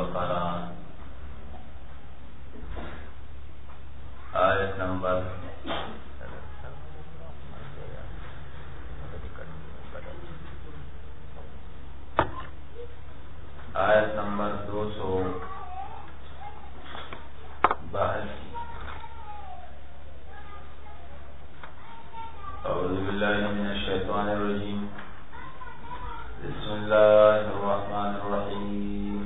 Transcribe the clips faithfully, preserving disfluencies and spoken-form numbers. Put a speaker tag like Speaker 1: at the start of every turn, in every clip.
Speaker 1: बकरा आयत नंबर आयत नंबर दो सौ बासी। अऊज़ु बिल्लाहि मिनश शैतानिर रजीम। बिस्मिल्लाहिर रहमानिर रहीम।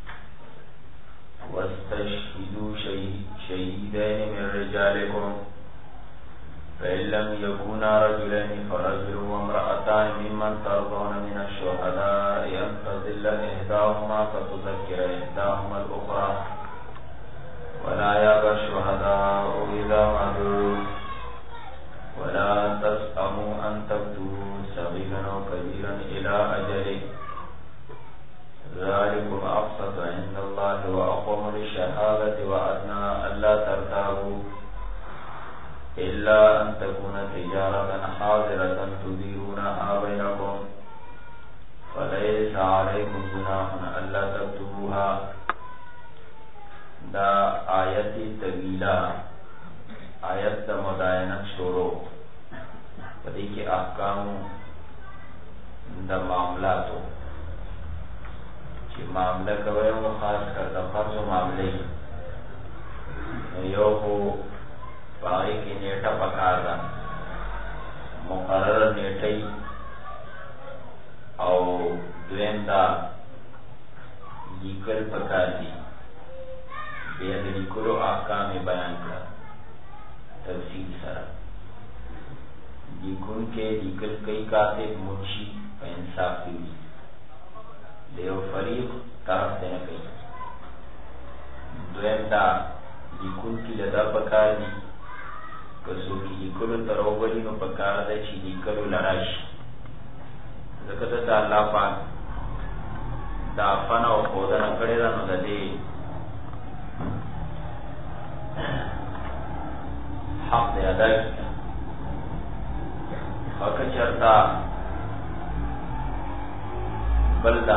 Speaker 1: वस्तशहिदू शहीदैनि मिन रिजालिकुम फ़इन लम यकूना रजुलैनि फ़रजुलुन वम्रअतानि मिम्मन तर्ज़ौना मिनश शुहदाइ अन तज़िल्ला इहदाहुमा फ़तुज़क्किरा इहदाहुमा अल-उख़रा वला यअबा शुहदाउ इज़ा मा दु'ू वला तस्अमू अन तक्तबू सग़ीरन व कबीरन इला अजलिहि ज़ालिकुम अक़सतु इंदल्लाहि व अक़वमु लिश्शहादति व अदना अल्ला तर्ताबू इल्ला अन तकूना तिजारतन हाज़िरतन तुदीरूनहा बैनकुम फ़लैसा अलैकुम जुनाहुन अल्ला तक्तबूहा। दा आयती तवीला आयत दा मुदायनत शुरू पदी के अहकाम दा मामलातो कि मामला कवे वो खास कर दा फर्ज मामले यो हो बागी की नेटा पकार दा मुकर्रर नेटई और द्वेम दा लिकल पकार दी बेद लिकलो अहकाम बयान कर तफसील सरा लिकुन के लिकल कई कातिब मुंशी व इंसाफी देव फरीक तरफ से न कई द्वेम दा लिकुन की लदा पकार दी कसो की लिकलो तरोबली नो पकार दा ची लिकलो लराश ज़कत दा अल्लाह पाक दा फना व खोदना करे दा नो दे हक दे अदा किया हक चरता बल्दा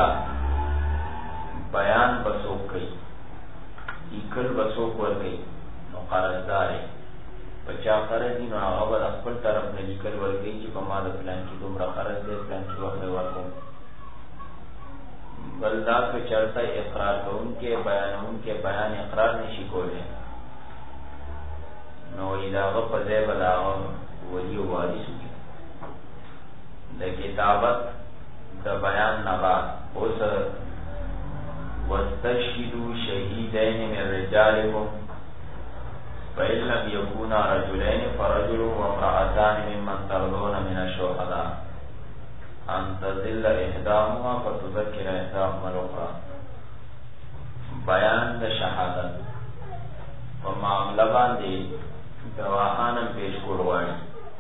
Speaker 1: बयान बसोक गई लिकल बसोक वर गई नो कर्जदार है बच्चा कर्ज दी नो आगबर अखबल तरफ ने लिकल वर गई कि बमाद प्लान की दुमरा कर्ज दे प्लान की वक्त वर को बल्दा के चरता इकरार को उनके बयान उनके बयान इकरार ने शिकोले नो इलागा फजे बलागा वली वाली सुखी द किताबत द बयान नबाद उस वस्तशहिदू शहीदैनि मिन रिजालिकुम फ़इन लम यकूना रजुलैनि फ़रजुलुन वम्रअतानि मिम्मन तर्ज़ौना मिनश शुहदा अन तज़िल्ला इहदाहुमा फ़तुज़क्किरा इहदाहुमा अल-उख़रा। बयान द शहादत व मामला बांधे गवाहान पेश कोड़वाड़ी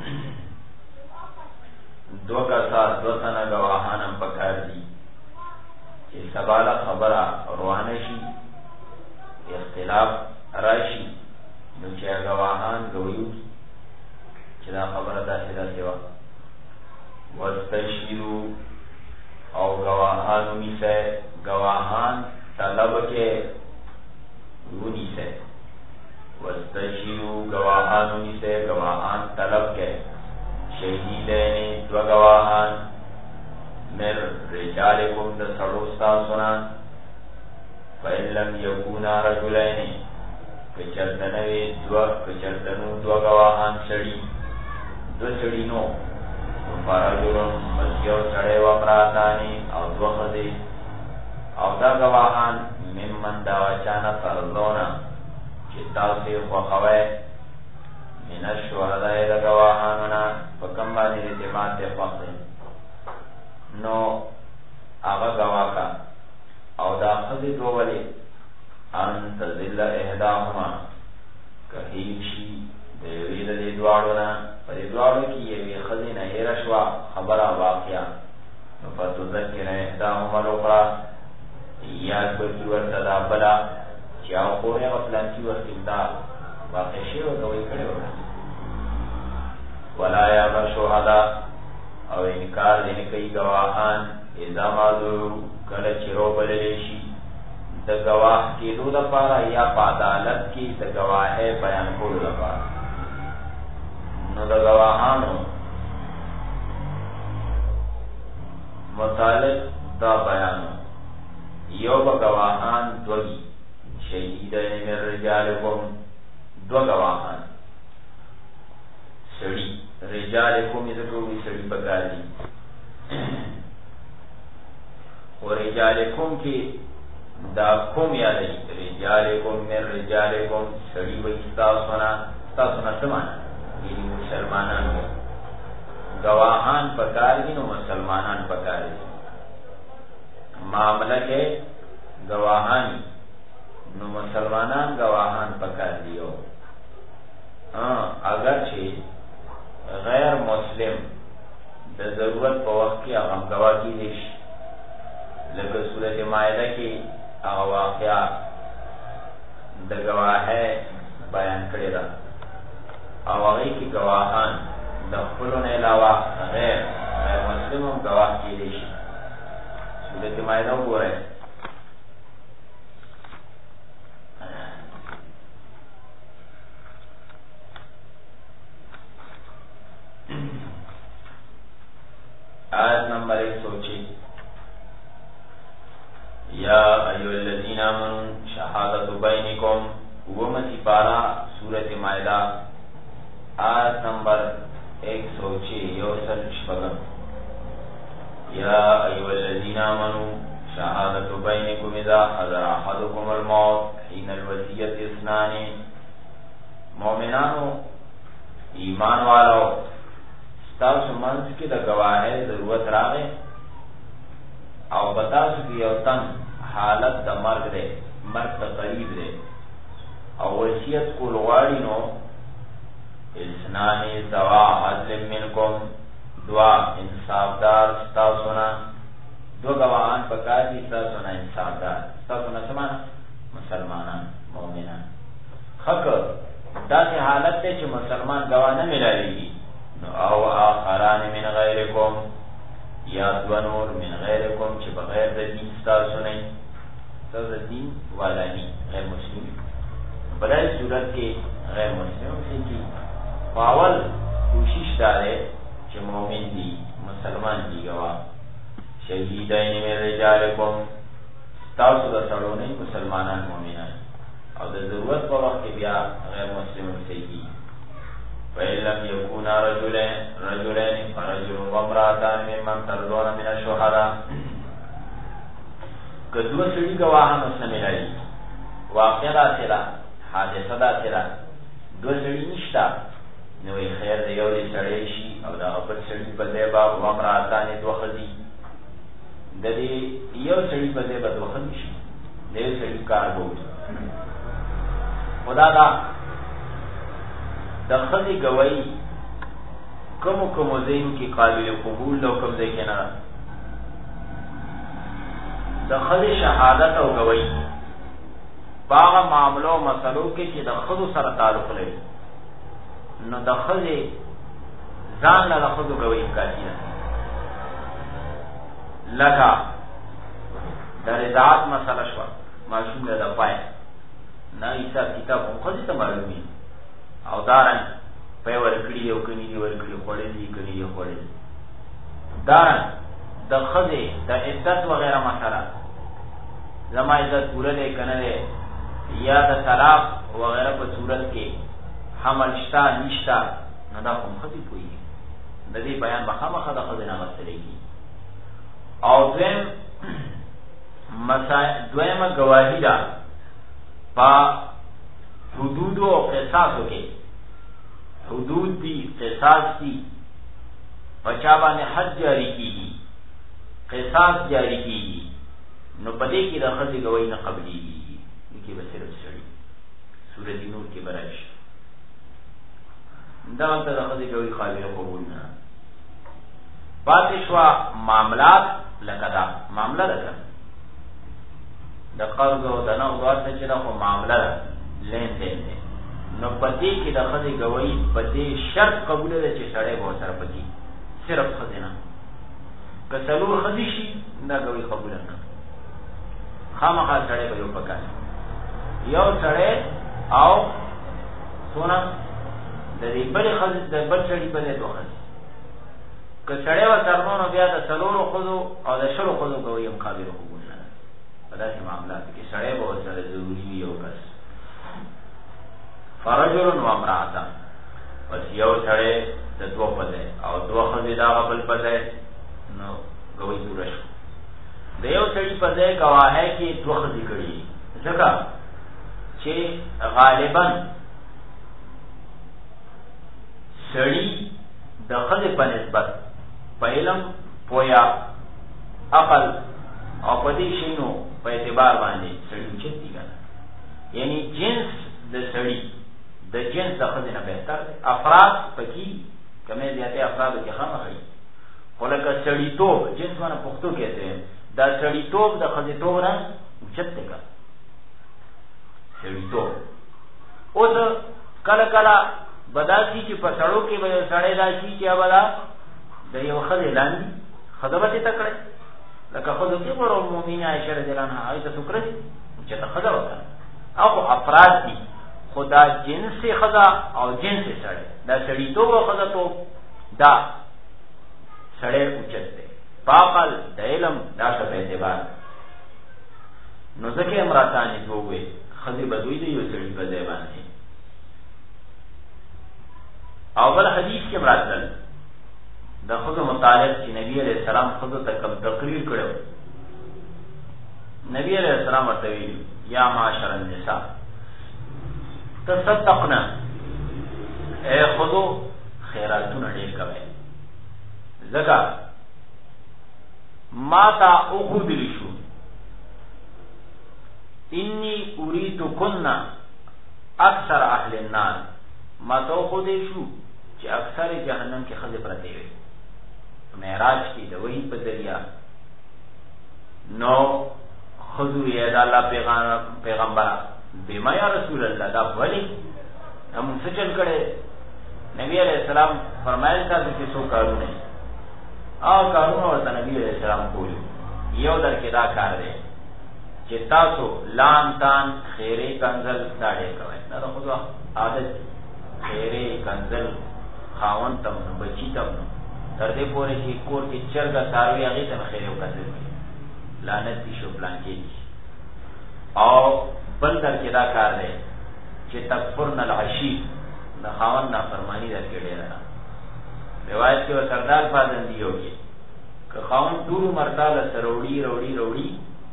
Speaker 1: दो का साथ दो तना गवाहान पकार दी कि सबाला खबरा रवानशी इख्तिलाफ राशि नुचे गवाहान गवयू चिदा खबर दा सिदा सेवा वस्तशहिदू और गवाहान उनी से गवाहान तलब के उनी से वस्तशहिदू गवाहान उनी से गवाहान तलब के शहीदैनि दो गवाहान मिन रिजालिकुम द सड़ोस्ता सुना फ़इन लम यकूना रजुलैनि कचरतनवे दो कचरतनु दो गवाहान सड़ी दो सड़ी नो फ़रजुलुन मस्यो सड़े वम्रअतानि और दो खज़े और दा गवाहान मिम्मन दा वचाना तर्ज़ौना चिता से ख्वावे मिनश शुहदाए दा गवाहानुना पकम बानी रितिमात दे ख्वावे नो आगा गवाह का और दा खज़े दो वले अन तज़िल्ला इहदाहुमा कहीशी देवी दे द्वाड़ोना पर द्वाड़ो की ये भी खज़े न ये रशवा खबरा वाक़या फ़तुज़क्किरा इहदाहुमा अल-उख़रा याद बकी वर्तदा बला चाओ कोने अपलान की वर्तिदा वाक़े शेव गवई करे होगा वला यअबा शुहदा और इनकार देने कई गवाहान इज़ा मा दु'ू कल चिरो बललेशी د گواه کېدو لپاره یا په عدالت کې د گواهۍ بیان کولو لپاره. نو د گواهانو متعلق دا بیانو یو با گواهان دوی شهیدین من رجالکم دو گواهان سڑی رجالکم ذکروی سڑی پکار دی و رجالکم کی دا کم یادی رجالکم من رجالکم سڑی و استاسونا استاسونا سمانا یعنی مسلمانان کو گواهان پکار دی نو مسلمانان پکار دی معاملہ کے گواهانی نو مسلمانان گواهان پکار دیو. اگرچہ غیر مسلم د ضرورت په وخت کې هغه گواه کیدی شي لکه سورۃ مائده کې هغه واقعا د گواهۍ بیان کړی ده او هغه کې گواهان د خپلو نه علاوه غیر غیر مسلم هم گواه کیدی شي. سورۃ مائده وګورئ آیت نمبر ایک سو چھ. یا ایو الذین آمنوا شہادت بینکم ومسی پارا سورۃ مائدہ آیت نمبر ایک سو چھ یوسل شپگم. یا ایو الذین آمنوا شہادت بینکم اذا حضر احدکم الموت حین الوصیۃ اثنان. مومنانو ایمان والو تاسو منځ کې د گواهۍ ضرورت راغی او بتاسو کې یو تن حالت د مرګ دی مرګ ته قریب دی او وصیت کول غواړي نو اثنان ذوا عدل منکم دوا انصافدار ستاسو نه دو گواهان پکار دي ستاسو نه انصافدار ستاسو نه سمانه مسلمانان مؤمنان. حق داسې حالت دی چې مسلمان گواه نه ملاویږي او آخران من غیرکم یا دو نور من غیرکم چه بغیر دا دین ستاسو نئی ستاسو دا دین والا نی غیر مسلم بلای صورت کے غیر مسلم سے کی فاول کوشش دارے چه مومن دی مسلمان دی گواہ شہیدین من رجالکم ستاسو دا سڑو نئی مسلمانان مومنان او دا ضرورت پر وقت بیا غیر مسلم سے کی. فَإِن لَّمْ يَكُونَا رَجُلَيْنِ رَجُلَيْنِ فَرَجُلٌ وَامْرَأَتَانِ مِمَّنْ تَرْضَوْنَ مِنَ الشُّهَدَاءِ. که دو سړي ګواهان ورسره ملایي واقع داسې ده حادثه داسې ده دو سړي نشته نو یې خیر د یو دې سړی شي او د هغه بل سړي په ځای به وامرأتانې دوه ښځې د دې یو سړي په ځای به دوه ښځې شي د یو سړي کار به وکړي. خو دا ده د ښځې ګویي کمو کمو ځایونو کې قابل قبول ده او کوم ځای کې نه ده. د ښځې شهادت او ګویي په هغه معاملو او مسلو کې چې د ښځو سره تعلق لري نو د ښځې ځان له د ښځو ګویي کافي ده. لکه د رضاعت مسله شوه ماشوم له د پای نه حساب کتاب هم ښځې ته معلوم وي او دارن پای ورکړي او کني دی ورکړي خوړلي کني دی خوړلي دارن د ښځې د عدت وغیرہ مسله زما عدت پوره دی کنه دی یا د طلاق وغیرہ په صورت کې حمل شتا نشتا نو دا کوم ښځې پوهېږي د دې بیان به خامخا د ښځې نه غوښتلی او دویم دویمه ګواهي ده په حدودو او قصاصو کې حدود دی قصاص دی پچا باندې حد جاری کیږي قصاص جاری کیږي نو پدې کې د ښځې ګواهي نه قبلېږي کې به صرف سړي سورۃ نور کې برش دا وخت د ښځې ګواهي قابل قبول نه پاتې شوه معاملات لکه دا معامله ده د قرض او د نقد ورته چې دا خو معامله ده لین دین دی نو پدې کې د ښځې ګواهي په دې شرط قبوله ده چې سړی به ورسره پکې صرف ښځې نه که څلور ښځې شي دا ګواهي قبوله نه خامخا سړی به یو پکار یو سړی او سونه د دې بلې ښځې د بل سړي په ځای دوه ښځې که سړی به ترنو نو بیا د څلورو ښځو او د شلو ښځو به وایي مقابل حقوق نه ده په داسې معاملاتو کې سړی به ورسره ضروري وي یو کس فرجل و امرأتان پس یو سړی د دوه په ځای او دوه ښځې د هغه بل په ځای نو ګوی پوره شو د یو سړي په ځای ګواهۍ کې دوه ښځې کړي ځکه چې غالبا سړي د ښځې په نسبت په علم پویا عقل او په دې شیانو په اعتبار باندې سړي اوچت دي کنه یعنی جنس د سړي د جنس د ښځې نه بهتر دی افراد پکې کمې زیاتې افرادو کې خامخا خو لکه سړیتوب جنس معنی پښتو کہتے ہیں دا سړیتوب د ښځېتوب نه اوچت دی کنه سړیتوب اوس کله کله بداسي چې په سړو کې به یو سړی راشي چې ابدا د یو ښځې لاندې ښځه به دې تکړه لکه ښځو کې ګوره مؤمنه عایشه رضی الله عنها هغې ته څوک رسي چې ته ښځه وکړه او افراد دي خو دا جنس ښځه او جنس سړی دا سړیتوب او ښځهتوب دا سړی اوچت دی په عقل د علم دا ښه په اعتبار نو ځکه امراتانې دوه وې ښځې به دوی د یو سړي په ځای باندې او بل حدیث کې مراتل د ښځو متعلق چې نبی علیہ السلام ښځو ته کوم تقریر کړو نبی علیہ السلام ورته ویلي یا معاشر النساء تصدقنا اے ښځو خیراتونه ډېر کوئ ځکه ما ته وښودلی شو انی اریدکن اکثر اهل النار ما ته وښودی شو چې اکثر جهنم کې ښځې پرتې وي معراج کې د وحي په ذریعه نو ښځو یې د الله پیغمبره بما یا رسول الله دا ولې همون څه چل کړی نبی علیہ السلام فرمایل تاسو چې څو کارونه او کارونه ورته نبی علیہ السلام کولی یو در کې دا کار دی چې تاسو لام تان خیرې کنزل دا ډېر کوئ دا د ښځو عادت خیرې کنزل خاوند تم نو بچی تم نو تر دې پورې چې کور کې چرګه څاروي هغې ته به خیرې وکتل کړي لعنت دي شو پلانکې دي او بل در کې دا کار دی چې تکفرن العشیر د خاوند نافرماني در کې ډېره ده روایت کې ورته دا الفاظ دي یو کې که خاوند ټول عمر تاله سره وړي روړي روړي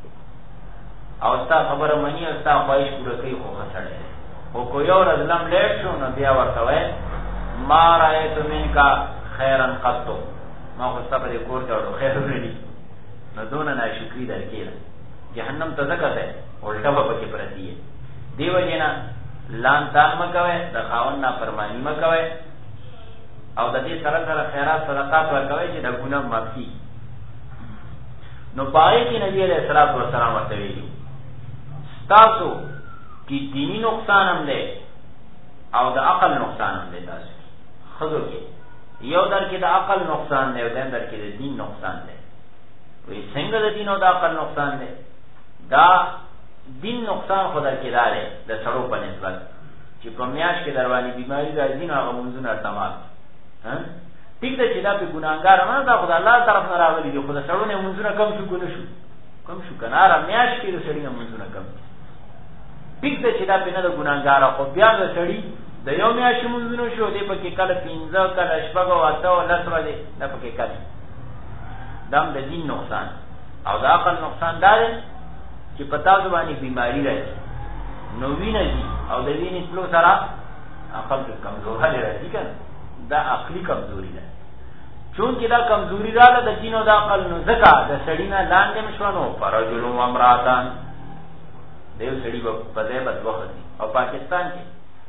Speaker 1: او ستا خبره مني او ستا خواهش پوره کوي خو ښه سړی دی خو که یو ورځ لم لیټ شو نو بیا ورته وایي ما رایت منکا خیرا قطو ما خو ستا په دې کور کې وړو خیر ورني نو دونه ناشکري در کېده جهنم ته ځکه دی الټه به پکې پرتي یې دې وجې نه لان تان مه کوئ د خاوند نافرماني مه کوئ او د دې سره سره خیرات صدقات ورکوئ چې د ګناه معاف کېږي نو په هغې کې نبي علیه الصلاة والسلام ورته ویلي ستاسو کې دیني نقصان هم دی او د عقل نقصان هم دی تاسو کې ښځو کې یو در کې د عقل نقصان دی او دیم در کې د دین نقصان دی وی څنګه د دین او د عقل نقصان دی دا دین نقصان خو در کې دا دی د سړو په نسبت چې په میاشت کې در باندې بیماري راځي نو هغه مونځونه تمام ټیک ده چې دا پې ګناهګار نه دا خو د الله طرف نه راغلي دي خو د سړو نه مونځونه کم شو که نه شو کم شو که نه هره میاشت کې د سړي نه مونځونه کم دي ټیک ده چې دا پې نه د ګناهګاره خو بیا د سړي د یو میاشتې مونځونه شو دی پکې کله پنځه کله شپږ او اته او لس ورځې دا پکې کم دا هم د دین نقصان او د عقل نقصان دا دی چې په تاسو باندې بیماري راځي نو وینه ځي او د وینې تلو سره عقل کې کمزوري راځي که نه دا عقلي کمزوري ده چونکې دا کمزوري راغله د دین او د عقل نو ځکه د سړي نه لاندې م شوه نو فرجل و امراتان د یو سړي به په ځای به دوه ښځې او پاکستان کې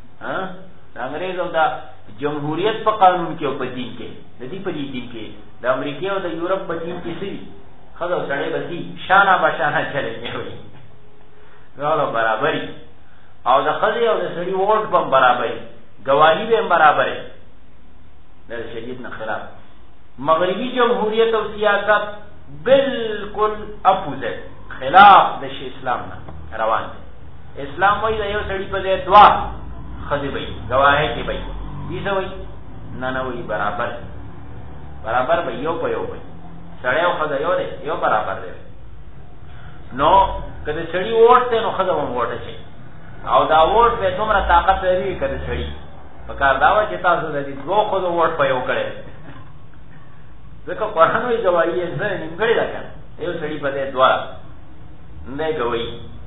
Speaker 1: د انګریز او د جمهوریت په قانون کې او په دین کې د دې په دې دین کې د امریکې او د یورپ په دین کې څه دي ښځه او سړی به ځي شانه بشانه چلېږي وي ټولو برابري او د ښځې او د سړي ووټ به هم برابري ګواهي به هم برابري د شریعت نه خلاف مغربي جمهوریت او سیاست بالکل اپوزٹ خلاف د شی اسلام نه روان دی. اسلام وایي د یو سړي په ځای دوه ښځې به وي، ګواهۍ کې به وي. دې څه وایي؟ نه نه وایي برابر برابر به یو په یو به سړی او ښځه یو دی، یو برابر دی. نو که د سړي ووټ دی نو ښځه به هم ووټ اچوي، او دا ووټ به دومره طاقت لري که د سړي په کار دا وه چې تاسو د دې دوو ښځو ووټ په یو کړی ځکه قرآن وایي ګواهي یې زه نیمګړې ده که نه، یو سړي په ځای دوه دی ګواهي.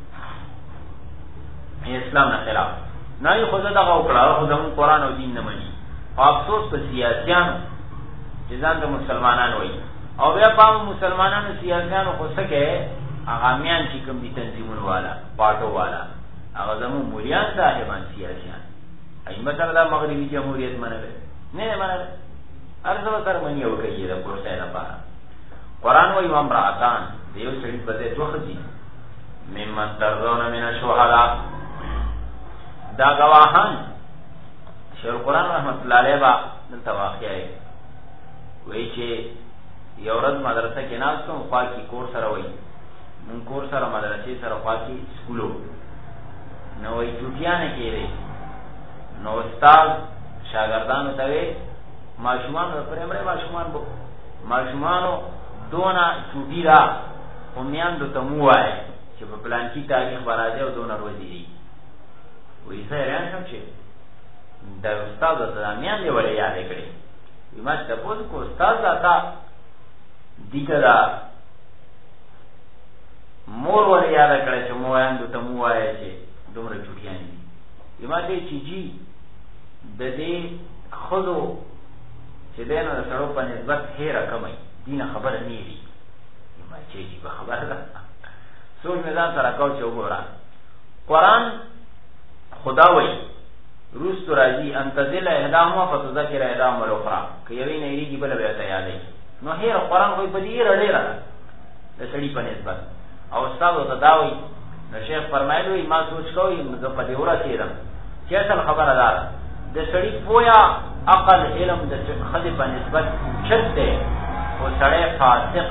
Speaker 1: اسلام نه خلاف نه یې خو زه دغه وکړه، خو زمونږ قرآن او دین نه مني. او افسوس په سیاسیانو چې ځان ته مسلمانان وایي، او بیا پام مسلمانانو سیاسیانو خو څه کوي، هغه میان چې کوم دي تنظیمونو والا پاټو والا هغه زمونږ مولیان صاحبان سیاسیان ای مطلب دا مغربي جمهوریت منلی نه نه منلی هر څه به سره مني او کوي د پروسې لپاره. قرآن وایي وامرأتان د یو سړي په ځای دوه ښځې ممن ترضون من الشهداء. دا ګواهان شیخ القرآن رحمت الله علیه به دلته واقع یې وایي چې یو ورځ مدرسه کې ناست وم، خوا کې کور سره وایي مونږ کور سره مدرسې سره خوا کې سکولو نو وایي چوټیانې کېدې نو استاد شاګردانو ته وایي ماشومانو پرېمړې ماشومان به ماشومانو دونه چوټي را خو میندو ته مو وایي چې په پلانکي تاریخ به راځي او دونه ورځې دي. وایي زه حیران شم چې د استاد ورته دا میندې ولې یادې کړې. وایي ما چې تپوس کو استاد دا تا دي که دا مور ولې یاده کړی چې میندو ته مو وایه چې دومره چوټیانې دي. وایي ما ته چې جي د دې ښځو چې دی نو د سړو په نسبت هیره کمی دینه خبره نه وي. ما چې جي به خبره ده سوچ مې ځان سره کو چې وګوره قرآن خدا وایي روستو راځي ان تزل احداهما فتذکر احداهما الاخرى که یوې نه هېرېږي بله بیا ته یادوي. نو هیره قرآن خو په دې هیره ډېره ده د سړي په نسبت. او استاد ورته دا وایي نو شیخ فرمایلي وایي ما سوچ کوئ زه په دې ورسېدم چې اصل خبره دا ده د سړي پویا عقل علم د ښځې په نسبت اوچت دی، خو سړی فاسق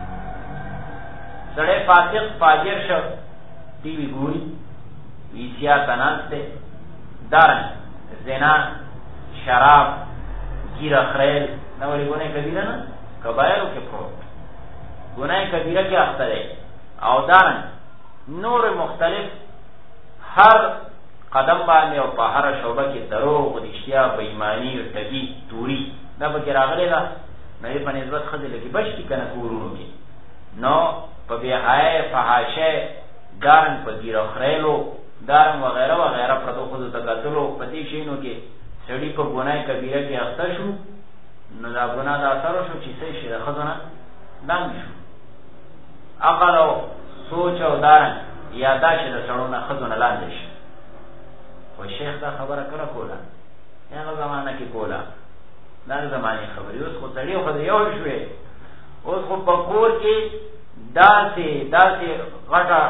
Speaker 1: سړی فاسق فاجر شو ټي وي ګوري ویسیا ته ناست دی دارن زنا شراب ګیره خریل دا ولې ګناه کبیره نه کبایرو کې پروت ګناه کبیره کې اخته دی. او دارن نور مختلف هر قدم باندې او په هر شعبه کې دروغ رښتیا بېایماني ټګي توري دا پکې راغلی ده. نو یې په نسبت ښځې لږې بچ دي که نه کورونو کې نو په بېحیایۍ فحاشۍ دارن په ګیره خریلو دارن وغیره وغیره پردو ښځو ته کتلو په دې شیانو کې سړي په ګناه کبیره کې اخته شو. نو دا ګناه دا اثر شو چې څه شي د ښځو نه لاندې شو. عقل او سوچ او دارن یا دا چې د سړو نه ښځو نه لاندې شي. خو شیخ دا خبره کله کوله هغه زمانه کې کوله دا زمانې خبرې. اوس خو سړي خو د یو شوې اوس خو په کور کې داسې داسې غټه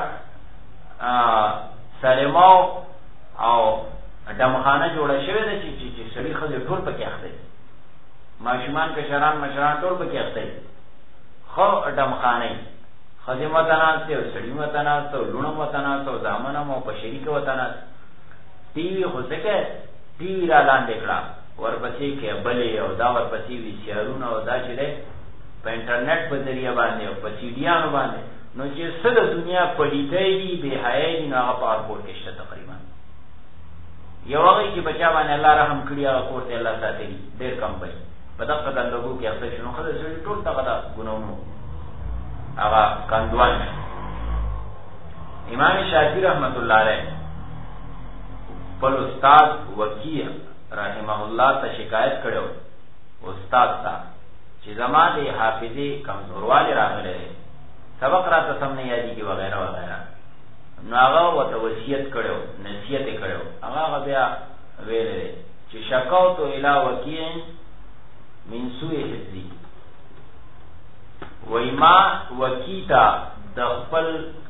Speaker 1: سلماو او ډمخانه جوړه شوې ده چې چې سړي ښځې ټول پکې اخته دي، ماشومان کشران مشران ټول پکې اخته دي. خو ډمخانه ښځې ورته ناستې او سړي ورته ناست او لوڼه هم ورته ناست او زامن هم او په شریکه ورته ناست. ټي وي خو ځکه ټي وي را لاندې کړه ورپسې کیبلې او دا ورپسې وي سیارونه او دا چې دی په انټرنیټ په ذریعه باندې او په سیډیانو باندې نو چې څه د دنیا پلیتۍ دي بېحیایۍ دي نو هغه په هر کور کې شته تقریبا. یو هغه چې بچا باندې الله رحم کړي هغه کور ته الله ساتلي ډېر کم وي په دغه دندګو کې اخته شي نو ښځه سړي ټول دغه د ګناهونو هغه کندوان. امام شافعي رحمت الله علیه خپل استاد وکیع رحمه الله ته شکایت کړو استاد ته چې زما د حافظې کمزوروالی راغلی دی سبق راته سم نه یادېږي وغیره وغیره. نو هغه ورته وصیت کړی و نصیحت یې کړی و. هغه هغه بیا ویلی دی چې شکوت الی وکیع من سوء حفظي وایي ما وکیع ته د خپل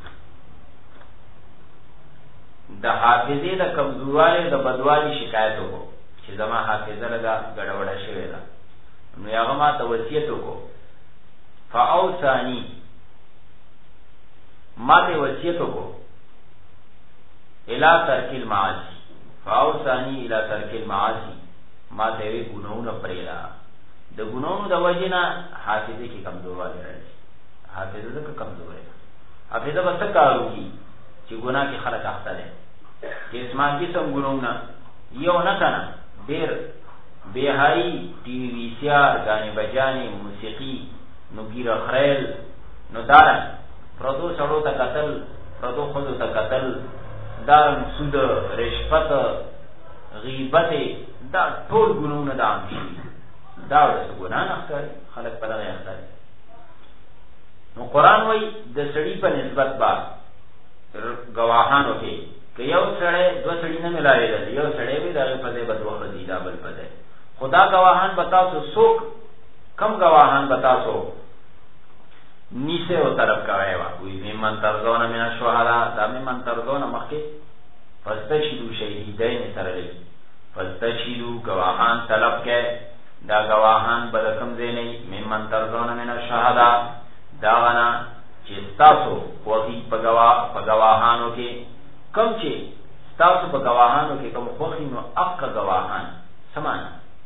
Speaker 1: د حافظې د کمزوروالی د بدوالي شکایت وکړو چې زما حافظه لږه ګډوډه شوې ده. نو هغه ما ته وصیت وکړو فاوصاني ما ته وصیت کو الی ترک المعاصی فاوصانی الی ترک المعاصی ما ته وی ګناونه پرېلا د ګناونو د وجنه حافظه کې کمزوروالی راځي حافظه ده کمزورې حافظه به څه کارو کی چې ګناه کې خلک اخته دي چې اسمان کې سم ګناونه یو نه کنه ډېر بهایي ټي وی سي آر غانې بجانې موسیقي نو ګیره خریل نو دارن پردو سړو ته قتل پردو خودو ته قتل دارن سود رشوت غیبت دا ټول ګناونه د عام شي دا ورته ګناه نه ښکاري خلک په دغه اختاري نو قرآن وای د سړي په نسبت با گواهانو کې که یو سړی دو سړي نه ملاوېدل یو سړی به دغه په ځای به دوه ورځې دا بل په ځای خدا گواهان بتاسو څوک کم گواهان بتاسو نیسه او طرف کوي وا وی ممن ترزون من الشهداء دا ممن ترزون مخکې فاستشهدوا شهیدین سره لګي فاستشهدوا گواهان طلب کې دا گواهان بلکم دیني ممن ترزون من الشهداء دا غنا چې تاسو خوخي په گواه په گواهانو کې کم چې تاسو په گواهانو کې کوم خوخي نو اق گواهان سمان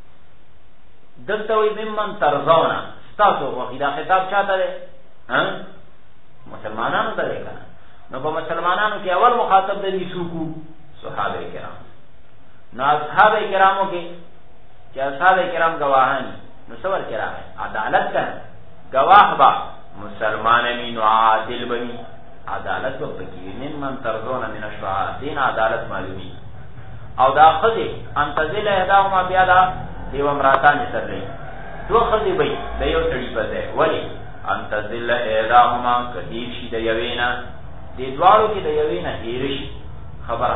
Speaker 1: دلته وي ممن ترزون تاسو خوخي دا خطاب چاته ده ها مسلمانانو ته ده کنه نو په مسلمانانو کې اول مخاطب د نیسوکو صحابه کرام نو اصحاب کرامو کې چې اصحاب کرام گواهان نو صبر کرام عدالت کنه گواه با مسلمان امین و عادل بنی عدالت و پکی من من ترزون من الشهداء دین عدالت معلومی او دا خذ انتزل احداهما بیادا دیو امراتان سر رہی دو خذ بی د یو سړي په ځای ولی انتزل احداهما کثیر شي د یوینا د دوالو کې د یوینا هیر شي خبره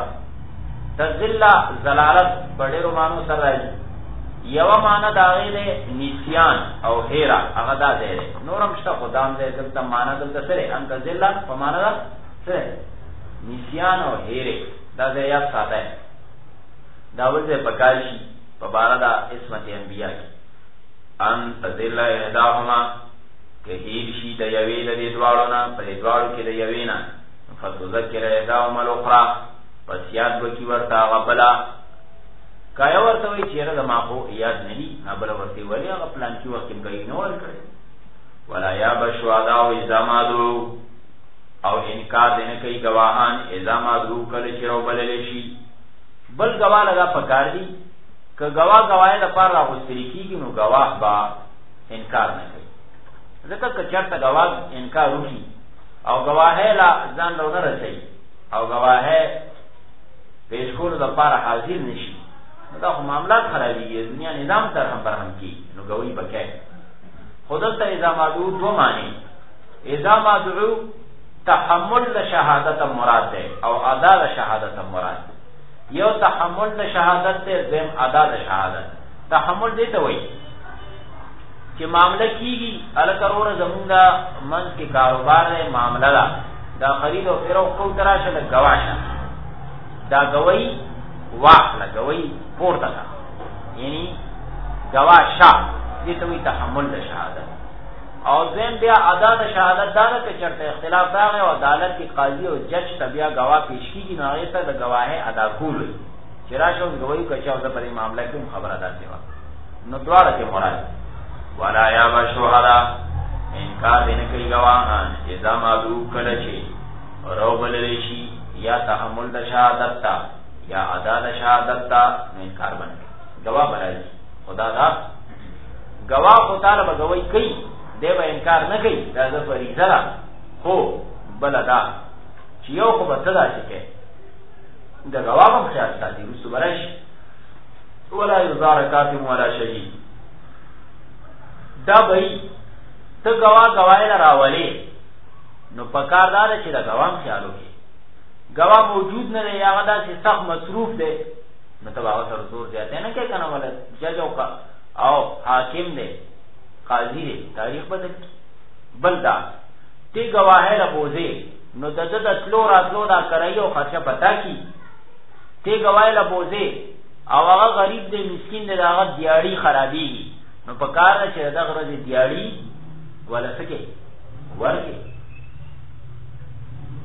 Speaker 1: تزل زلالت بډېرو مانو سره راځي یو معنا دا غیله نسیان او هیرا هغه دا دی نورم شته خدام دې دلته معنا دلته سره انت ذلت په معنا دا سره نسیان او هیره دا دې یا ساته دا ولې پکاشي په بار دا اسمت انبیاء انت ذل اهداهما که هیر شي د یوې د دې دواړو نه په دې دواړو کې د یوې نه فتذکر اهداهما الاخرى پس یاد وکي ورته غبلا کایا ورته وی چیرې د ماخو یاد نه دي نابل ورته ولی هغه پلان کې وخت کې گئی نو ور کړی ولا یا بشوادا او ازامادو او انکار دینه کوي گواهان ازامادو کله چې رو بلل شي بل گواه لگا پکار دي ک گواه گواهه د پاره راوستل کیږي نو گواه با انکار نه کوي ځکه ک چرته گواه انکار وکړي او گواهه لا ځان له رسي او گواهه پیش کول د پاره حاضر نشي دا خو معاملات خرابېږي دنیا نظام تر هم برهم کی نو گوی بکای خودت اذا مدعو دو معنی اذا مدعو تحمل شهادت مراد ده او ادا شهادت مراد یو تحمل شهادت ده زم ادا شهادت تحمل دې ته وایي چې معاملہ کیږي الکرور زمونږه منځ کې کاروبار دی معاملہ دا دا خرید او فروخت کو تراشه د گواشه دا گوی واخله گوی پورته کا یعنی گواه شاه دې ته وی تحمل د شهادت او زم بیا ادا د شهادت دا نه چې چرته اختلاف راغی او عدالت کې قاضي او جج تبیا گواه پیش کیږي نو هغه ته د گواهه ادا کول چې راشه گوی کچاو د پرې معاملې کوم خبره ده سیوا نو دواړه کې مراد ولا یا بشهدا انکار دین کوي گواهان اذا مادو کله چې رو بلل شي یا تحمل د شهادت تا یا ادا د شهادت تا انکار باندې گواه بلای خدا دا گواه خو تعالی بغوي کوي دی به انکار نه کوي دا د فریضه ده خو بل دا چې یو خو به صدا شي کې د گواه په خیال ساتي رسو برش ولا یزار کاتم ولا شهید دا بھئی ته گواه گواهی راولې نو پکاردار چې دا گواه خیالو کې گواه موجود نه دی هغه داسې سخت مصروف دی نو ته هغه سره زور زیاته نه کوي کنه ولې جج او او حاکم دی قاضي دی تاریخ بدل بل دا تی گواهی را بوزي نو د د تلو راتلو دا کوي او خرچه پتا کی تی گواهی را بوزي او هغه غریب دی مسکین دی هغه دیاړي خرابي نو پکار چې دا غرض دیاړي ولا سکے ورکه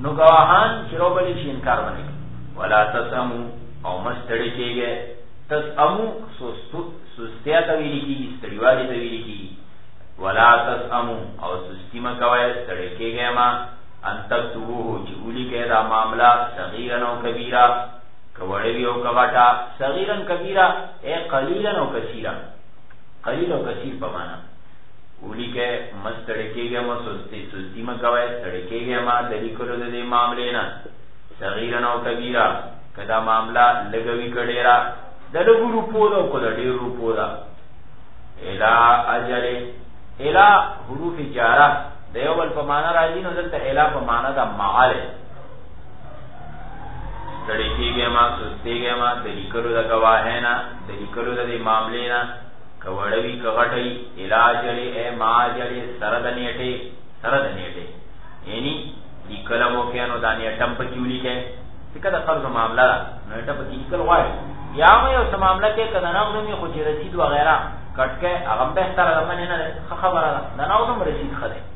Speaker 1: نو گواهان چې روبلی شي انکار باندې ولا تسمو او مستړی کېږي تسمو سستیا ته ویل کېږي ستړیوالي ته ویل کېږي ولا تسمو او سستی مه کوئ ستړی کېږئ ما ان تکتبوه چې ولیکئ دا معامله صغیرا او کبیره که وړه وي او که غټه صغیرا کبیره ای قلیلا او کثیرا قلیل او کثیر په معنا ولیکئ مه ستړی کېږئ ما سستی سستی مه کوئ ستړی کېږئ ما د لیکلو د دې معاملې نه صغیرا او کبیره که دا معامله لږه وي که ډېره د لږو روپو ده او که د ډېرو روپو ده الی اجل الی حروف جاره د یو بل په معنا راځي نو دلته الی په معنا د معاله ستړی کېږئ ما سستېږئ ما د لیکلو د ګواهۍ نه د لیکلو د دې معاملې نه که وړه وي که غټه وي الی اجل ای ما اجل سره د نیټې سره د نیټې یعنی لیکله مو کې نو دا نیټه هم پکې ولیکئ ځکه د قرض معامله ده نو نیټه پکې لیکل غواړي یا مو یو څه معامله کې که د نغد وي خو چې رسید وغیره کټ کې هغه هم بهتره ده منې نه ده ښه خبره ده د نغد هم رسید ښه دی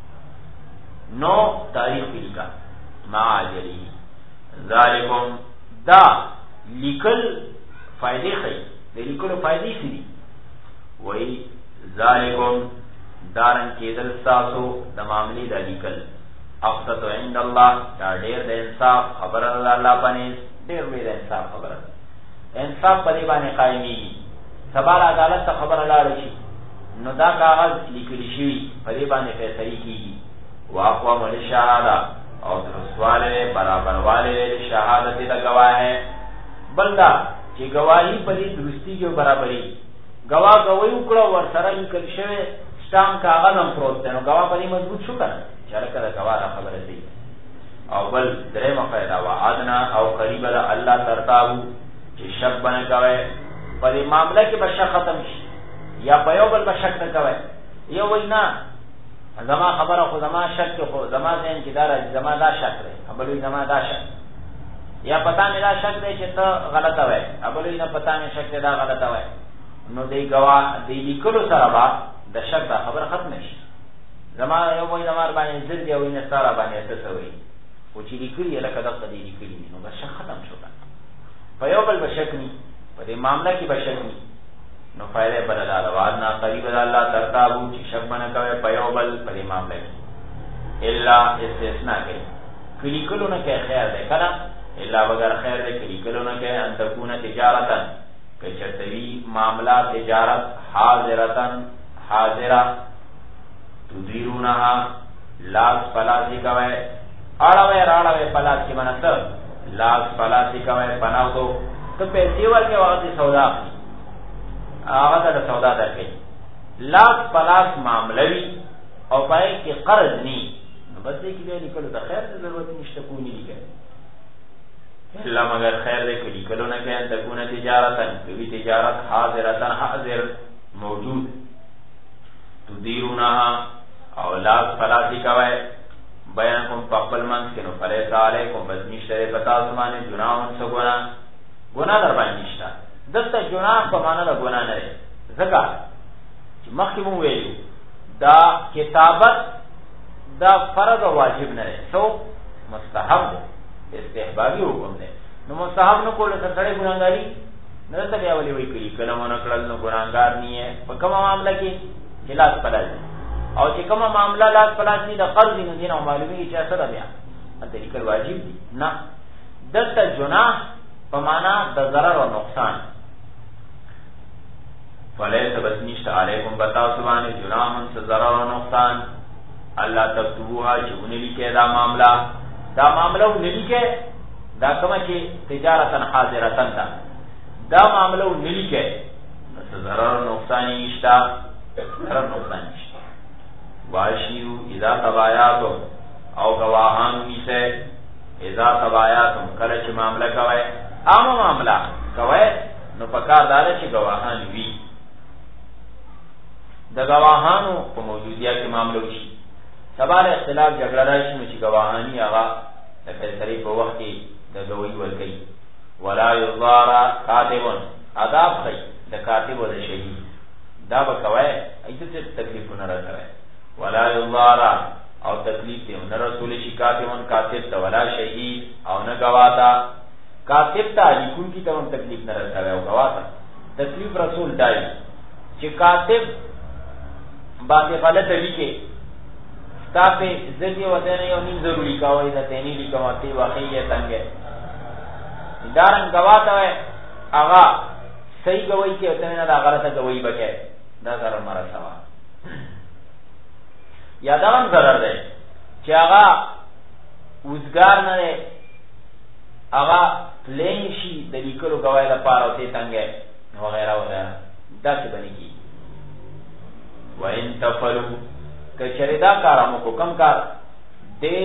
Speaker 1: نو تاریخ کې لیکه ما اجلي ذالکم دا لیکل فائدې ښیي د لیکلو فائدې څه دي وایي ذالکم دارن کېدل ستاسو د معاملې د لیکل اقسط عند الله دا ډېر د انصاف خبره ده د الله په نزد ډېر لوی د انصاف خبره ده انصاف په دې باندې قایمېږي سبا عدالت ته خبره لاړه شي نو دا کاغذ لیکلی شوي په دې باندې فیصلې کېږي واقوم للشهاده او درستوالی برابروالی شهادت د گواهی بل دا چې گواهی په دې درستی کې برابري گواه گواهی وکړه ورسره لیکل شوی سټام کاغذ هم پروت دی نو گواه په دې مضبوط شو که نه چې هلکه د گواه دا خبره دی او بل درېیمه فایده وعدنا او قریبه ده الله ترتابو چې شک به نه کوئ په دې معامله کې به شک ختم شي یا په یو بل به شک نه کوئ یو وایي نه زما خبره خو زما شک خو زما ذهن کې دا راځي زما دا شک دی بل وایي زما دا شک یا پتا مې دا شک دی چې ته غلطه وایې بل وایي نه پتا مې شک دی دا غلطه وایې نو دی ګواه دی لیکلو سره به د شک دا خبره ختمه شي زما یو وایي زما باندې ضد دی وایي نه ستا را باندې څه څه وایي خو چې لیکلي یې لکه دغه دی لیکلي وي نو به شک ختم شو که په یو بل به شک ني په دې معامله کې به شک ني نو فایده بل دا وعدنا قریب د الله ترتابو چې شک به نه کوئ په یو بل په دې معامله کې الا استثناء کوي که لیکلو نه کوي خیر دی که نه الا بغیر خیر دی که لیکلو نه کوي ان تکونه تجارتا که چېرته وي معامله تجارت حاضرتا حاضره تدیرونها لاس پلاسي کوئ اړوئ راړوئ پلاس کې به نه څه لاس پلاسي کوئ په نغدو ته پیسې ورکوې هغه دې سودا اخلي هغه ته د سودا درکوي لاس پلاس معامله وي او په هغې کې قرض ني نو بس دې کې بیا لیکلو ته خیر ته ضرورت نشته کوم نه لیکئ الا مگر خیر دی که لیکلو نه کوي ان تکونه تجارتا که وي تجارت حاضرتا حاضر موجود تدیرونها او لاس پلاسي کوئ بیان کوم په خپل منځ کې نو فلیس علیکم بس نشته دی په تاسو باندې جناحون څه ګناه ګناه در باندې نشته دلته جناح په معنا د ګناه نه دی ځکه چې مخکې مو ویلو دا کتابت دا فرض او واجب نه دی څو مستحب دی استحبابي حکم دی نو مستحب نه کولو سره سړی ګناهګاري نه دلته بیا ولې وایي که لیکله مو نه کړل نو ګناهګار نه یې په کومه معامله کې چې لاس پلاسي او چې کومه معامله لاس پلاسي د قرض نو دي نو معلومېږي چې څه ده بیا هلته لیکل واجب دي نه دلته جناح په معنا د ضرر او نقصان فلیس بس نشته علیکم بتاسو باندې جناحون څه ضرر او نقصان الله تکتبوها چې ونه لیکئ دا معامله دا معامله ونه لیکئ دا کومه چې تجارتا حاضرتا ده دا معامله ونه لیکئ نو څه ضرر او نقصان یې نشته ضرر نقصان نشته واشیو اذا تبایاتم او گواهان نیسه اذا تبایاتم کله چې معامله کوئ عامه معامله کوئ نو پکار داره چې گواهان وي د گواهانو په موجودیه کې معامله وشي سبا له اختلاف جګړه راشي نو چې گواهانی هغه د فیصلې په وخت کې د گواهی ورکوي ولا یضار کاتب عذاب خی د کاتب او د شهید دا به کوئ ایته څه تکلیفونه راځي ولا یضار او تکلیف ته نه رسول شي کاتبون کاتب ته ولا شهید او نه گواتا کاتب ته لیکون کی ته تکلیف نه رسوي او گواتا تکلیف رسول دای چې کاتب باندې غلط لیکي تاسو ځکه وته نه یو نیم ضروری کاوه دا تنی لیکواته واقعي څنګه دارن گواتا ہے آغا صحیح گواہی کے ہوتے ہیں نا دا غلط گواہی بچے دا ضرر مرا سوا یا داغم ضرر دے چی آغا اوزگار نہ دے آغا پلین شی دلیکلو گواہی دا پارا ہوتے تنگے وغیرہ وغیرہ دا سی بنی کی وَإِن تَفَلُوا کچری دا کارامو کو کم کار دے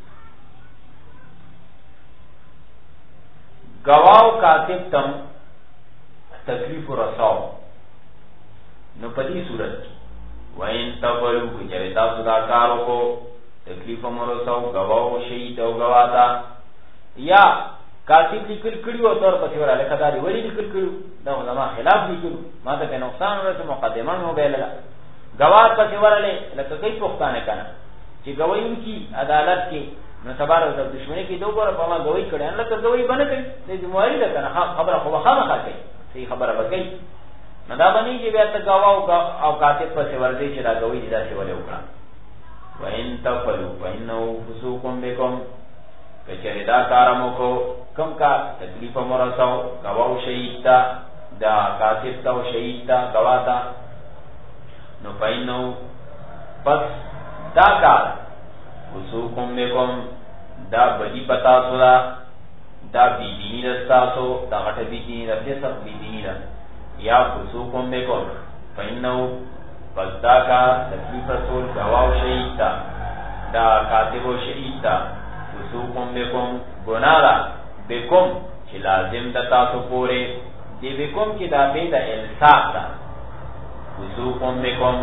Speaker 1: گواو کاتب تم تکلیف رساو نو پدی صورت کی وَإِن تَفَلُوا کچری دا صدا کارو کو تکلیف مرساو گواو شہید او گواتا یا کاتب لکل کریو طور پسی ورہ لکھا داری ولی لکل کریو دا علماء خلاف لکلو ما تا کہ نقصان رسو مقدمان ہو گئے لگا گواہ پسی ورہ لے لکھا کئی پختانے کنا چی گوائیوں کی عدالت کی نو سبار او دشمنی کی دو گورا پاما گوئی کڑے ان لکر گوئی بنا کئی تیزی مواری لکنا خبر خوبا خام خواہ کئی صحیح خبر بکئی ندا بنی جی بیت گواہ او کاتب پسی وردی چی دا گوئی جدا سی ولی اکرا وَإِن تَفَلُوا فَإِنَّهُ فُسُوقٌ بِكُمْ کچری دا کارمو کو کم کا تکلیف مرساو گواہ شہید تا دا کاتب تا و شہید تا گواہ تا نو فَإِنَّهُ پس دا کار فسوقم بکم دا بدی پتاسو دا دا بیدینی دستاسو دا غٹ بیدینی دا فیصف بیدینی دا یا فسوقم بکم فإنہو پس دا کا تکلیف رسول گواو شہید تا دا کاتب و شہید تا فسوقم بکم گناہ دا بکم چی لازم دا تاسو پورے دی بکم کی دا بید الساق دا فسوقم بکم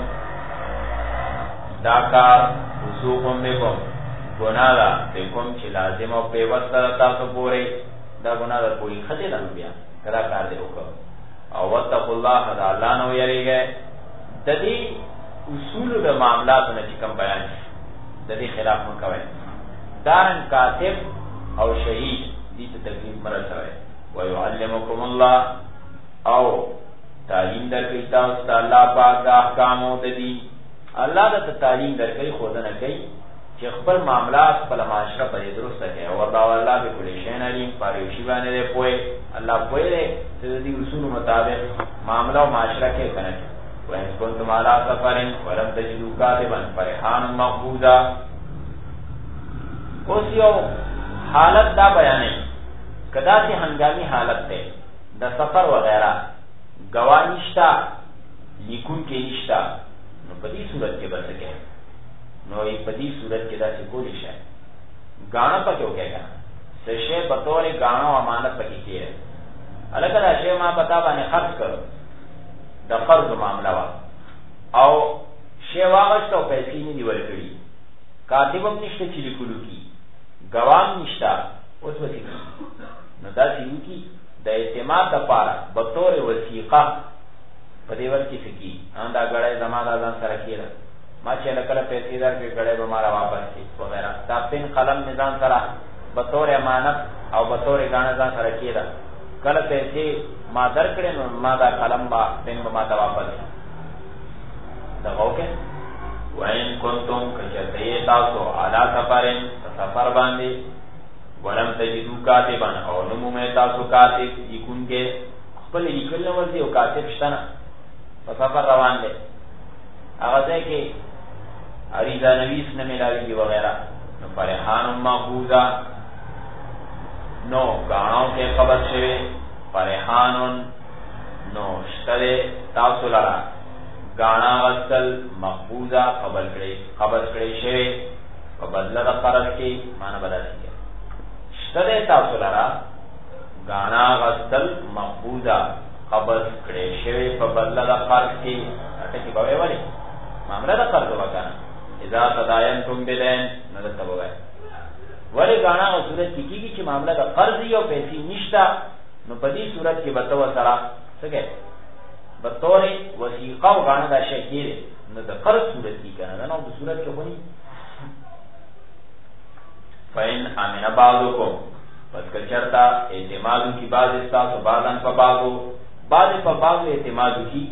Speaker 1: دا کار فسوقم بکم گناہ دا بکم چی لازم او پیوست دا تاسو پورے دا گناہ دا پوری خطے دا نو بیا کدا کار دے ہوکا او واتقوا اللہ دا اللہ نو یری گئے دا دی اصول دا معاملات نا چکم بیان دا دی خلاف منکوئے دارن کاتب او شہید دیتا تکلیف مرسوئے ویعلمکم اللہ او تعلیم در کئیتا استا اللہ پاک دا احکامو دا دی اللہ دا تعلیم در کئی خودنا کئی چی خبر معاملات پلا معاشرہ پر درست ہے اور دا اللہ بے کلی شین علیم پاریوشی بانے دے پوئے اللہ پوئے دے تدی اصول مطابق معاملہ و معاشرہ کے کنک وَإِن كُنتُمْ عَلَىٰ سَفَرٍ وَلَمْ تَجِدُوا كَاتِبًا فَرِحَانٌ مَقْبُوضًا اس یو حالت دا بیانے کدا سی ہنگامی حالت تے دا سفر وغیرہ گواہ نشتا لیکن کے نشتا نو پدی صورت کے بسکے نو ای پدی صورت کے دا سی کولی شاہ گانا پا کیوں کہے گا سشے بطور گانا و امانت پا کی کیے الگ دا شے ما پتا بانے خرچ کرو دا فرض معاملہ وا او شے واغشتا و پیسی نہیں دیول کری کاتبم نشتا چلی کلو کی گوام نشتا اس وسیقی نو دا سیو کی دا اعتماد دا پارا بطور وسیقہ پدیور کی سکی آندا گڑے زمان آزان سرکی دا ما چه لکل پیسی در که گڑے بمارا واپس کی وغیرہ دا پین قلم نظام سرا بطور امانت او بطور گانزان سرکی دا کل پیسی ما در کرے نو ما دا قلم با پین بما دا واپس دا غوکے وَإِن كُنتُمْ كَشَتَيَ تَاسُ عَلَىٰ سَفَرٍ سفر باندے وَلَمْ تَجِدُوا كَاتِبًا او نمو میں تاسو کاتب لیکن کے خپل لیکل نو ورزی او کاتب شتنا سفر روان دے آغازے کہ عریضہ نویس نمیلاوی کی وغیرہ نو فرحان مقبوضہ نو گاناوں کے قبض شوے فرحان نو شتدے تاسو لڑا گانا غسل مقبوضہ قبض کرے قبض کرے شوے فبدل دا قرض کی معنی بدل کیا شتدے تاسو لڑا گانا غسل مقبوضہ قبض کرے شوے فبدل دا قرض کی اٹکی بوئے والی معاملہ دا قرض وکانا اذا تداینتم بدین ندر تب ہوئے ولی گانا و صورت کی کی چی معاملہ دا قرضی و پیسی نشتا نو پدی صورت کی بطو سرا سکے بطور وسیقہ و گانا دا شکیر نو دا قرض صورت کی کنا دا نو دا صورت کی خونی فین امن بعضکم پس کچرتا اعتمادو کی بعض استاسو بعضن پا بعضو بعض پا بعضو اعتمادو کی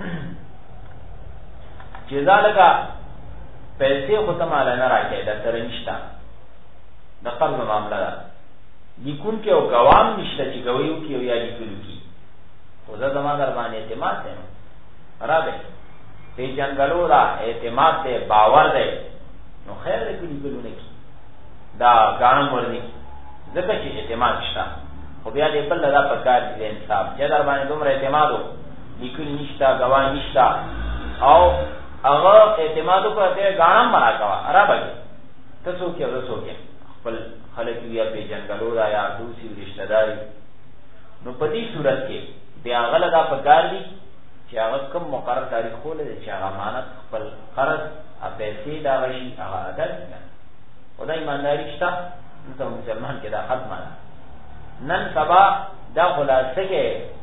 Speaker 1: چیزا لگا پیسے ختم آلنا راکے در سرنشتا در قرض معاملہ دا لیکن کے او گوام نشتا چی گویو کی او یا لیکلو کی خوزا زمان در بان اعتماد دے را دے تی جنگلو دا اعتماد دے باور دے نو خیر دے کلی کلو نکی دا گانم ورنی کی ذکر چی اعتماد شتا خو بیا دے بل دا پکار دی انصاف چی در بان دومر اعتمادو لیکل نشتا گوان نشتا او اگر اعتمادو کو اتے گانم مرا کوا را بگی تسو کیا رسو کیا خپل خلقی یا پی جنگلو دا یا دوسی و رشتہ داری نو پدی صورت کے دی آغل دا پکار دی چی آغت کم مقرر تاریخ خولے دی چی آغا مانت خپل قرض اپیسی دا غشی آغا ادر دیگن و دا ایمانداری شتا نتا مسلمان کے دا خط مانا نن سبا دا خلاصه کے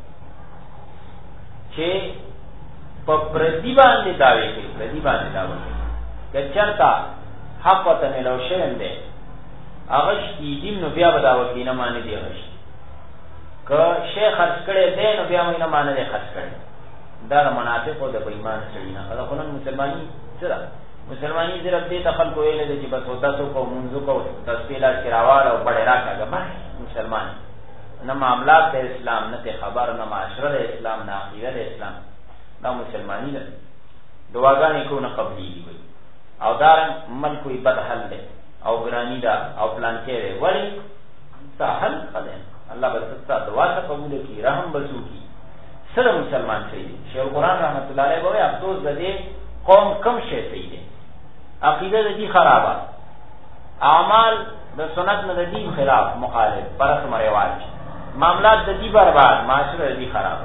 Speaker 1: چی پا پردی باندے دعوے کے پردی باندے دعوے کے کہ چرتا حق و تمیلو شرم دے اغشتی دیم نو بیا بداوکی نمانے دی اغشتی که شیخ خرچ کرے دے نو بیا موی نمانے دے خرچ کرے دار منافق و دا بیمان سڑینا خدا خونن مسلمانی سرا مسلمانی صرف دیتا خلقو ایلے دے چی بس و دسو کو منزو کو تسپیلا کراوال و بڑے راکا گا بھائی مسلمانی نہ معاملات دے اسلام نہ تے خبر نہ معاشرہ دے اسلام نہ عقیدہ دے اسلام نہ مسلمانی دے دعاگانی کو نہ قبلی دی گئی او دارن ملک کوئی بد حل دے او گرانی دا او پلان کے دے ولی تا حل قدین اللہ بستا دعا تا قبول کی رحم بسو کی سر مسلمان سیدے شیخ قرآن رحمت اللہ علیہ بوئے افسوس دے قوم کم شے سیدے عقیدہ دی خرابہ اعمال دا سنت نہ دی خلاف مخالف برسم رواج معاملات دی برباد معاشرہ دی خراب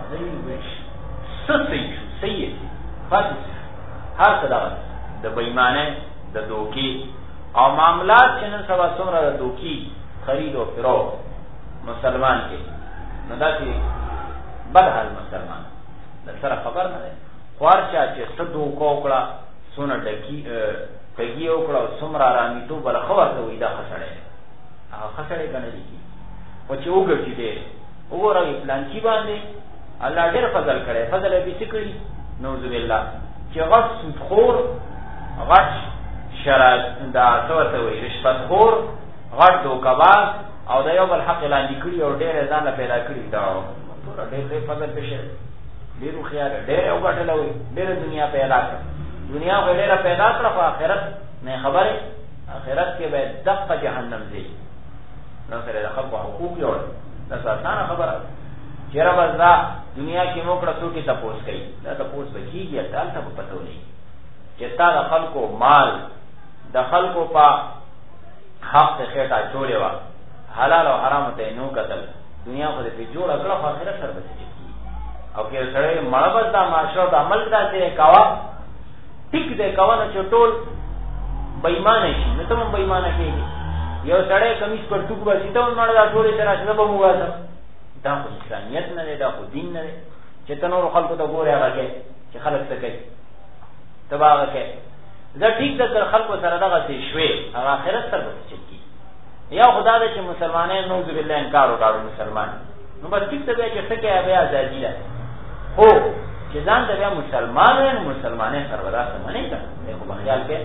Speaker 1: سب صحیح شو صحیح ہے فاتح ہر صداقت دا بیمانے دا دوکی او معاملات چنن سوا سمرہ دا دوکی خرید و فرو مسلمان کے ندا کی بدحال مسلمان دا سر خبر نہ دے خوارچا چے صدو کوکڑا سونا ڈکی کگی اوکڑا سمرہ رامی تو بلا خبر تو ایدہ خسڑے خسڑے کنے دیکی وچے اوگر چی دے اوگر اگی پلانچی باندے اللہ دیر فضل کرے فضل ابی سکری نوزو باللہ چی غش سودخور غش شرط دا سوتوی رشوت خور غش دو کباز او دا یو بل حق لاندی کری او دیر ازان پیدا کری دا پورا دیر دیر فضل پیشے دیرو خیال دیر او گٹلوی دیر دنیا پیدا کر دنیا کو دیر پیدا کر خو آخرت میں خبر ہے آخرت کے بے دق جہنم زی نصر دخل کو حقوق یوڑ دس آسانا خبر ہے چیرہ بزا دنیا کی موکڑا سو کی تپوس کئی دا تپوس بکی گیا تال تا پتو نہیں چتا دخل کو مال دخل کو پا حق تے خیٹا چولے وا حلال و حرام تے نو قتل دنیا خود پی جوڑ اکڑا خاصرہ سر بچے کی او کہ سڑے مربت دا معاشرہ دا عمل دا تے کوا ٹک دے کوا نا چوٹول بیمان شي نتم بیمان کیږي یو سړی کمیس پر ټوک باسي ته مړ دا ټولې سره شنه به مواسه دا خو انسانیت نه دی دا خو دین نه دی چې ته نور خلکو ته ګورې هغه کې چې خلک څه کوي تبا هغه کې دا ټیک ده تر خلکو سره دغه څه شوي هغه آخرت سره به څه کی یا خدا دې چې مسلمانانو نوذ بالله انکار وکړو مسلمان نو بس ټیک ته چې څه کوي بیا ازادي ده هو چې ځان ته بیا مسلمان نه مسلمانې سرورا څه معنی ده خو بخیال کې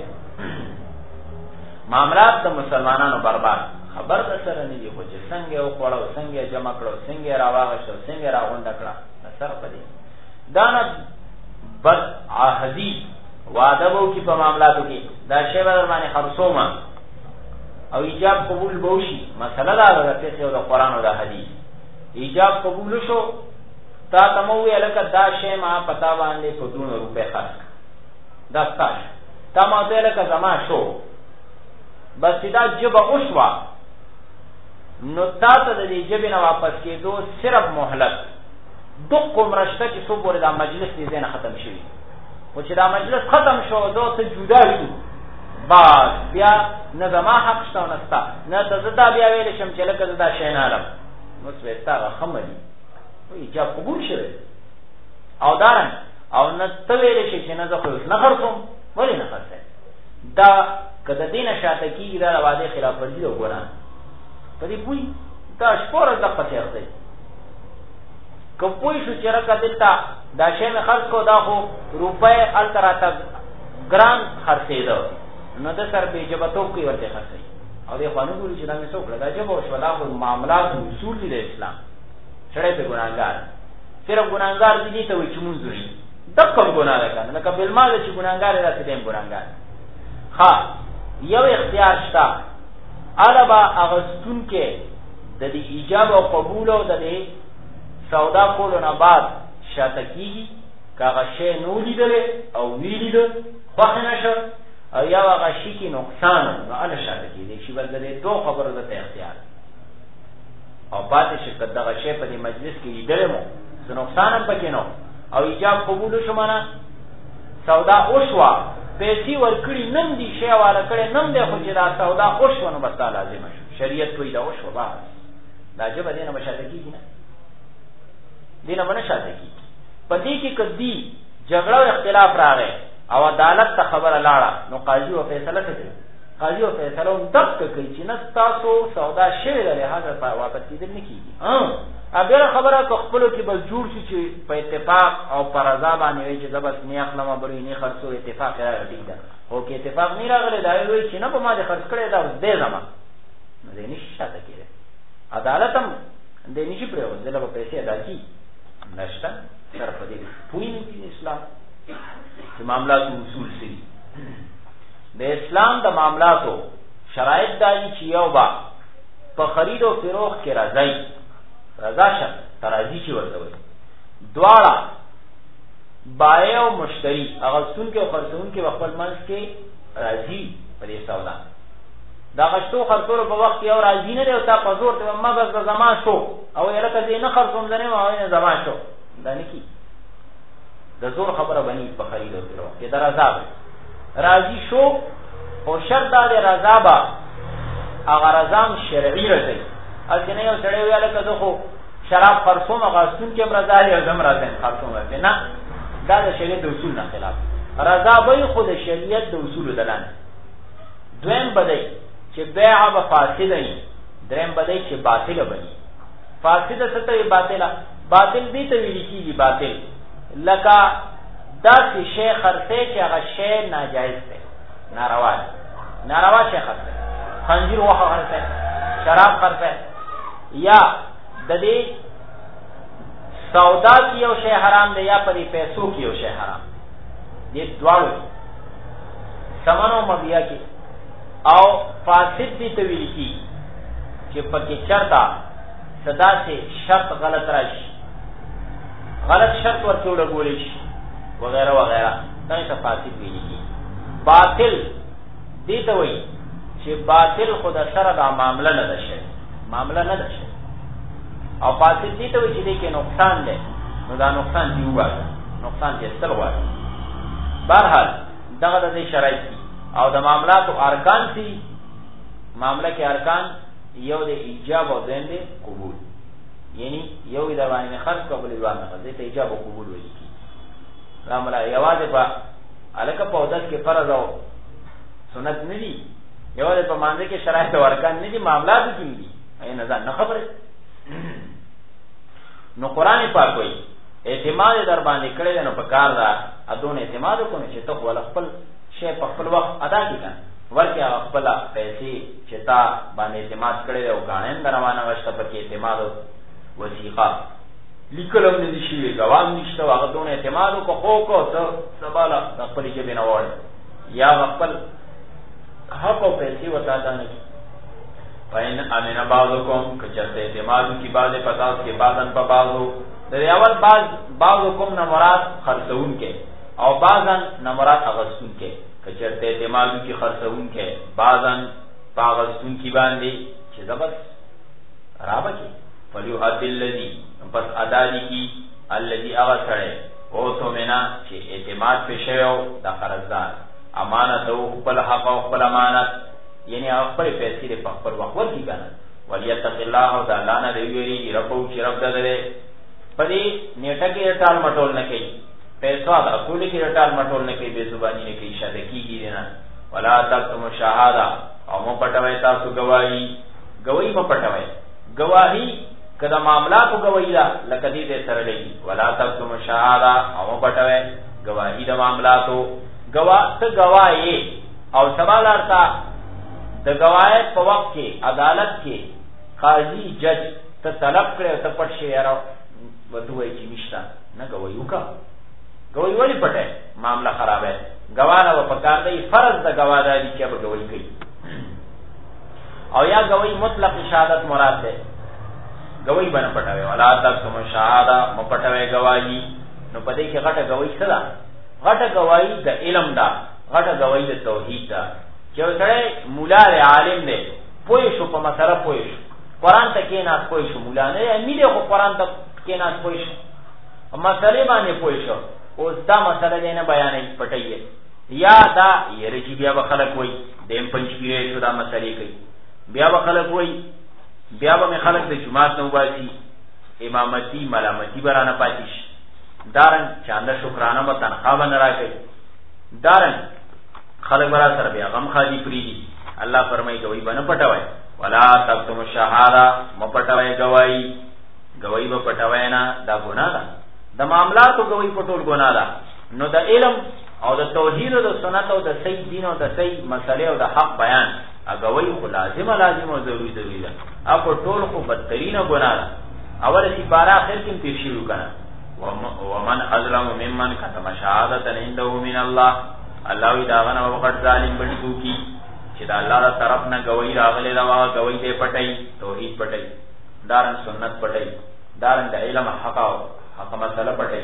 Speaker 1: معاملات د مسلمانانو برباد خبر ده سره نه دی خو چې څنګه او خوړو څنګه جمع کړو څنګه راواغشو څنګه راغونډ کړه سره پدې دا نه بد عهدی وعده وو کی په معاملاتو کې دا شی باندې خرصومه او ایجاب قبول بوشي مسله دا ده چې د قران او د حدیث ایجاب قبول شو تا تموي الکه دا شی ما پتا باندې په دوه روپے خرڅ دا ستاش تا ما ته الکه زما شو بس دا جب اوشوا نو تا ته د دې جب نه واپس کېدو صرف مهلت دو قمرشته چې څو پورې دا مجلس دې نه ختم شي او چې دا مجلس ختم شو دو ته جدا شو بعد بیا نه زما حق شته نستا نه ته زدا بیا ویل شم چې لکه زدا شین عالم نو څه تا خملی وی چې قبول شوه او دارن او نه ته ویل شي چې نه زه خو نه خرڅوم ولی نه خرڅه دا
Speaker 2: که د دې نه شاته کېږي دا د واده خلاف ورزي ده او ګناه په دې پوهېږي دا شپوره دقسې اختی که پوه شو چې رکه دلته دا شی مې خرڅ کړو دا خو روپۍ هلته راته ګران خرڅېده نو ده سره بې جبهتوب کوي ورته خرڅوي او دې خوا نه ګوري چې دا مې څه وکړه دا جبه وشوه دا خو معاملات اصول دي د اسلام سړی پې ګناهګار صرف ګناهګار دي دې ته وایي چې مونځ وړي دقه هم ګناه ده که نه لکه بلما ده چې ګناهګار دی داسې دی هم ګناهګار ښه یو اختیار شته هله به اغوستونکې د دې ایجاب او قبول او د دې سودا کولو نه بعد شاته کېږي که هغه شی نه ولیدلی او ویې لیده خوښې نه شه او یا هغه شي کې نقصان نو هله شاته کېدی شي بل د دې دوه خبرو ده ته اختیار او پاتې شي که دغه شی په دې مجلس کې لیدلی مو څه نقصان هم پکې نه او ایجاب قبول وشو مانه سودا وشوه پیسې ورکړي نن دي شی والا کړی نن دی خو چې دا سودا وشوه نو بس دا لازمه شو شریعت وایي دا وشوه بس دا ژبه دې نه به شاته کېږي نه دې نه به نه شاته کېږي په دې کې که دی جګړه او اختلاف راغی او عدالت ته خبره لاړه نو قاضي و فیصله څه کوي قاضي و فیصله هم دقه کوي چې نه ستاسو سودا شوې ده لهذا واپس کېدل نه کېږي بله خبره که خپلو کې بس جوړ شي چې په اتفاق او په رضا باندې وایي چې زه بس نه اخلم بروي نه خرڅو اتفاق یې راغلی ټیک ده خو که اتفاق نه راغلی دا وایي چې نه په ما دې خرڅ کړی دا اوس دی ځمه نو دی نشي شاته کېدی عدالت هم دی نشي پرېوت دی له به پیسې ادا کړي نشته سره په دې پوهې نه کړي اسلام چې معاملاتو اصول سي د اسلام د معاملاتو شرایط دا دي چې یو به په خرید او فروخت کې راځي رضا شه ترازی چې ورته وایي دواړه بایع او مشتری اغوستونکي او خرڅونکي په خپل منځ کې راضي په دې سودا د غشتو خرڅولو په وخت کې یو راضي نه دی او تا په زور ته ما بس د زما شو او یې لکه دې نه خرڅوم زه نه ما نه زما شو دا نه کېږي د زور خبره بني په خرید او فروخت کې د رضا راضي شو او شرط دا دی رضا به هغه رضا هم شرعي رضی الجنه یو سړی وی لکه زه خو شراب خرڅوم غاستون کې رضا دی زم راځم خرڅوم ورته نه دا د شریعت د اصول نه خلاف رضا به خو د شریعت د اصول دلان دویم بدای چې بیع به فاسد وي دریم بدای چې باطل بني فاسد څه ته باطل باطل دي ته ویل کیږي باطل لکه دا چې شی خرڅه چې هغه شی ناجایز دی ناروا دی ناروا شی خرڅه خنجر وخه خرڅه شراب خرڅه یا د دې سودا کې یو شی حرام دی یا په دې پیسو کې یو شی حرام دې دواړو سمانو مبیا کې او فاسد دي ته ویل کی چې پکې چرتا صدا سے شرط غلط راشي غلط شرط ورته ولګول شي وغیرہ وغیرہ دا څه فاسد ویل کی باطل دي ته وایي چې باطل خود سره دا معاملہ نه ده شي معاملہ نه ده شي او فاسد دي ته وایي چې دې کې نقصان ده نو دا نقصان دی وایي نقصان دې ستر وایي بهرحال دغه د شرایط او د معاملاتو ارکان سي معاملہ کې ارکان یو د ایجاب او دین دی قبول یعنی یو د باندې خرڅ قبول وانه دې ته ایجاب او قبول وایي معاملہ یوازې په الکه په ودس کې فرض او سنت نه دي یوازې په مانځ کې شرایط او ارکان نه دي معاملات کې دي اینه ځان نه خبره نو قران پاک وایي اعتماد در باندې کړی نو په کار دا ادون اعتماد کو نه چې ته ول خپل شی په خپل وخت ادا کړه ورکه خپل پیسې چې تا باندې اعتماد کړی او غاڼه روانه وشته په کې اعتماد وثیقه لیکلم دې شي غوام نشته هغه دون اعتماد کو خو کو ته سباله خپل کې بنوړ یا خپل حق او پیسې وتا دانه پاین امنه بعضکم کچته اعتماد کی بعض پتاس کے بعضن په بعضو د اول بعض بعضکم نه مراد خرڅون کې او بعضن نه مراد اغستون کې کچته اعتماد کی خرڅون کې بعضن پاغستون کی باندې چې زبر رابطه فلیو عدل الذی پس ادالی کی الذی اغسره او تو منا چې اعتماد په شیو د قرضدار امانت او خپل حق او خپل امانت یعنی خپل پیسې په خپل وخت ورکی کنه ولیتق الله او د الله نه ویری ربو چې رب دغه پدې نیټه کې ټال مټول نه کوي پیسو دا ټول کې ټال مټول نه کوي به زبانی نه کوي شاده کیږي نه ولا تکتموا الشهاده او مو پټوي تاسو گواہی گواہی مو پټوي گواہی کدا معاملاتو گواہی دا لکه دې سره لګي ولا تکتموا الشهاده او مو پټوي گواہی د معاملاتو گواه ته گواہی او سوال ارتا د گواہی په وخت کې عدالت کې قاضي جج ته طلب کړو ته پټ شي یاره ودوي چې نشتا نه گواہی وکا گواہی ولی پټه معاملہ خراب ہے گواہ نه پکار دی فرض د گواہ دی چې به گواہی کوي او یا گواہی مطلق شهادت مراد ده گواہی باندې پټاوي ولا تکتم شهاده مو پټاوي گواہی نو پدې کې غټه گواہی څه ده غټه گواہی د علم ده غټه گواہی د توحید ده چې سره مولا عالم دی پوه شو په مسله پوه شو قران ته کې نه پوه شو مولا نه امیده خو قران ته کې نه پوه شو مسله باندې پوه شو اوس دا مسله نه بیانې پټایي یا دا یره چې بیا به خلک وای دیم پنځ پیری شو دا مسلې کوي بیا به خلک وای بیا به خلک د جمعات نو باسي امامتي ملامتي برانه پاتیش دارن چاندا شکرانه به تنخواه باندې راکړي دارن خلک برا سره بیا غم خالی پریدي الله فرمایي گواہی باندې پټوي ولا تکتم الشهاده مو پټوي گواہی گواہی به پټوي نه دا ګناه ده د معاملاتو گواہی پټول ګناه ده نو د علم او د توحید او د سنت او د صحیح دین او د صحیح مسلې او د حق بیان اګوي خو لازم لازم او ضروري ضروري ده اپو ټول خو بدترینه ګناه ده اول سی بارا اخر کې تیر شروع کړه ومن اظلم ممن كتم شهادة عنده من الله الله دا غنه وقت ظالم بني دوکي چې دا الله تعالی طرف نه گواہی راغله دا وا گواہی دې پټي توحید پټي دارن سنت پټي دارن د علم حق او حق مسله پټي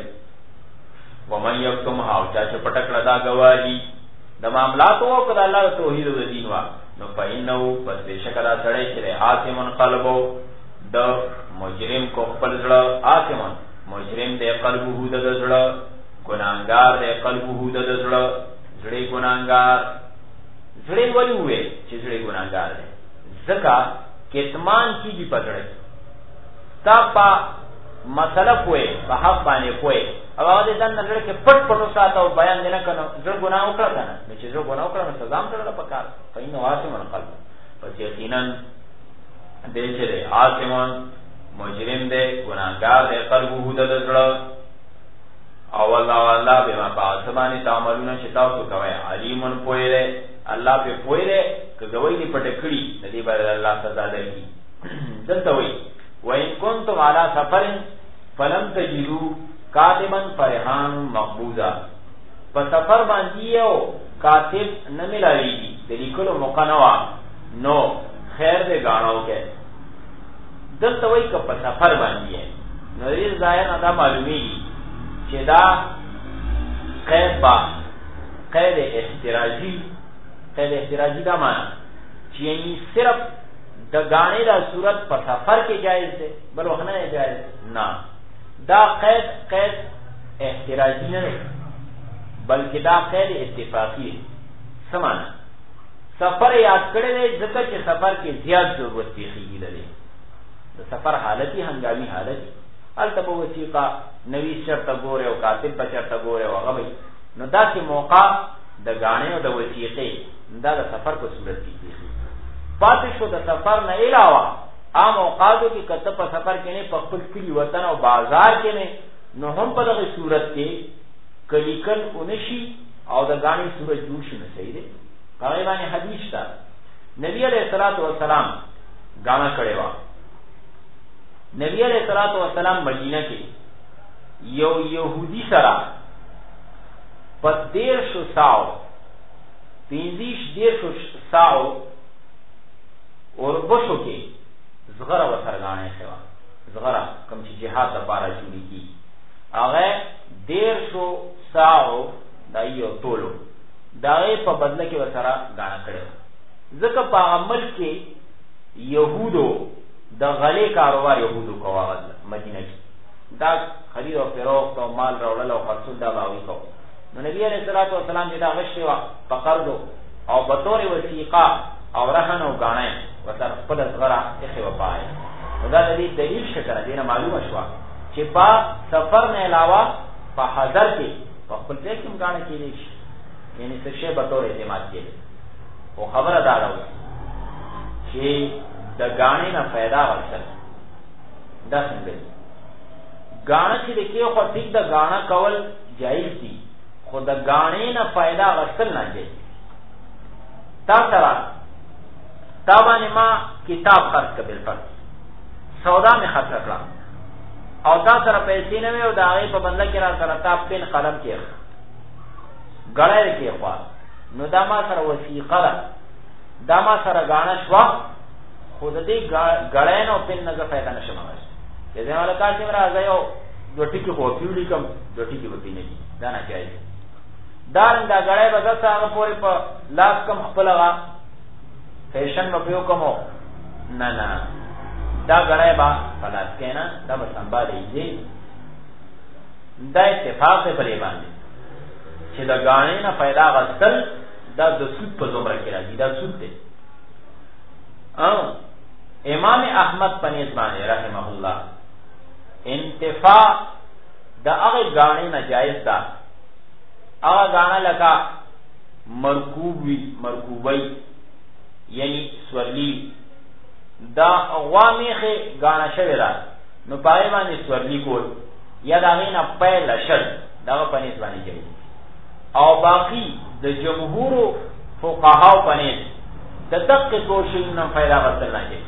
Speaker 2: ومن یکتم او چا چې پټکړه دا گواہی د معاملاتو او کله الله توحید او دین وا نو پاینو پس بشکره سره چې آسمن قلبو د مجرم کو خپل زړه آسمن مجرم دې قلب هو د زړه ګناګار دې قلب هو د زړه زړه ګناګار زړه ولی وې چې زړه ګناګار دی ځکه کتمان کیږي پټړې تا په مسله کوی په حق باندې کوی او هغه دې ځان نظر کې پټ پټو ساته او بیان نه کنه زړه ګناه وکړه کنه چې زړه ګناه وکړه نو سزا هم سره پکار پاینو آسمن قلب پس یقینا دې چې آسمن مجرم دے گناہگار دے قلب هو د زړه او الله والله بما پاسمانی تعملون شتاو تو کوي علیمن پوی دے الله په پوی دے کګوي دی پټکړي ندی بر الله سزا درکې دلته وای وان کنتم علی سفر فلم تجدوا کاتبا فرحان مقبوضا په سفر باندې یو کاتب نه ملایي د لیکلو موقع نه نو خیر دې غاڼو کې دلته وای که په سفر باندې نو دې ځای نه دا معلومي چې دا قید با قید احتراجی قید احتراجی دا معنی چې یعنی صرف د غاڼې دا صورت په سفر کې جایز ده بل وخت نه جایز نه دا قید قید احتراجی نه بلکې دا قید اتفاقی سمانه سفر یاد کړی دی ځکه چې سفر کې زیات ضرورت پیښیږي لري د سفر حالتي هنګامي حالت البته وثیقه نوی شرط ګوره او کاتب په شرط ګوره او هغه نو دا چې موقع د غاڼې او د وثیقې دا د سفر په صورت کې کیږي پاتې شو د سفر نه علاوه عام اوقاتو کې کته په سفر کې نه په خپل کلی وطن او بازار کې نه نو هم په دغه صورت کې کلیکل اونشي او د غاڼې صورت جوړ شي نه صحیح دی هغه باندې حدیث تا نبی علیہ الصلوۃ والسلام غاڼه کړي وا نبی علیہ الصلوۃ والسلام مدینه کې یو يهودي سره په دیر شو ساو پینځیش دیر شو ساو اور بشو کې زغره وسرګانې خوا زغره کوم چې جهاد لپاره جوړی کی هغه دیر شو ساو دایو ټولو داغه په بدله کې وسره غاڼه کړو ځکه په عمل کې يهودو د غلې کاروبار يهودو کوي مدینه کې دا خرید او فروخت او مال راوړل او خرڅول دا باوي کو نو نبی عليه الصلاه والسلام دا غشي وا پکړدو او بطور وثیقه او رهن او غاڼه وتر خپل زغره یې وپای دا د دې دلیل شکر دینه معلومه شو چې په سفر نه علاوه په حاضر کې په خپل ځای کې غاڼه کېږي یعنی څه شی بطور اعتماد کېږي او خبره دا ده چې د غاڼې نه फायदा واخلل دا څنګه غاڼه چې د کې خو ټیک د غاڼه کول جایز دي خو د غاڼې نه फायदा واخلل نه جایز تا سره تا باندې ما کتاب خرڅ کړل پر سودا می خرڅ کړم او تا سره پیسې نه وي او دا غي په بدله کې را سره تا پن قلم کې غړای کې خو نو دا ما سره وثیقه ده دا ما سره غاڼه شو خود دې غړای نو پن نه فائدہ نشم راځي دې حاله کا چې راځي او دوټی کې خو پیوډی کم دوټی کې وتی نه دي دا نه چایي دا رنګ غړای بغه هغه پورې په لاس کم خپل غا فیشن په یو کومو نه نه دا غړای با پلاس کینا دا به سنبالې دي دا اتفاق په پرې باندې چې دا غاڼې نه फायदा غسل دا د سود په زمره کې راځي دا سود دی او امام احمد پنځ باندې رحمه الله انتفاع دا هغه غاڼې نه جایز ده هغه غاڼه لکه مرکوب وی مرکوبای یعنی سورلی دا غوامیخه غاڼه شوی را نو پای باندې سورلی کول یا دا غینه پایل شل دا پنځ باندې جایز او باقی د جمهور فقهاو پنځ د دقیق کوشش نه फायदा ورته نه کوي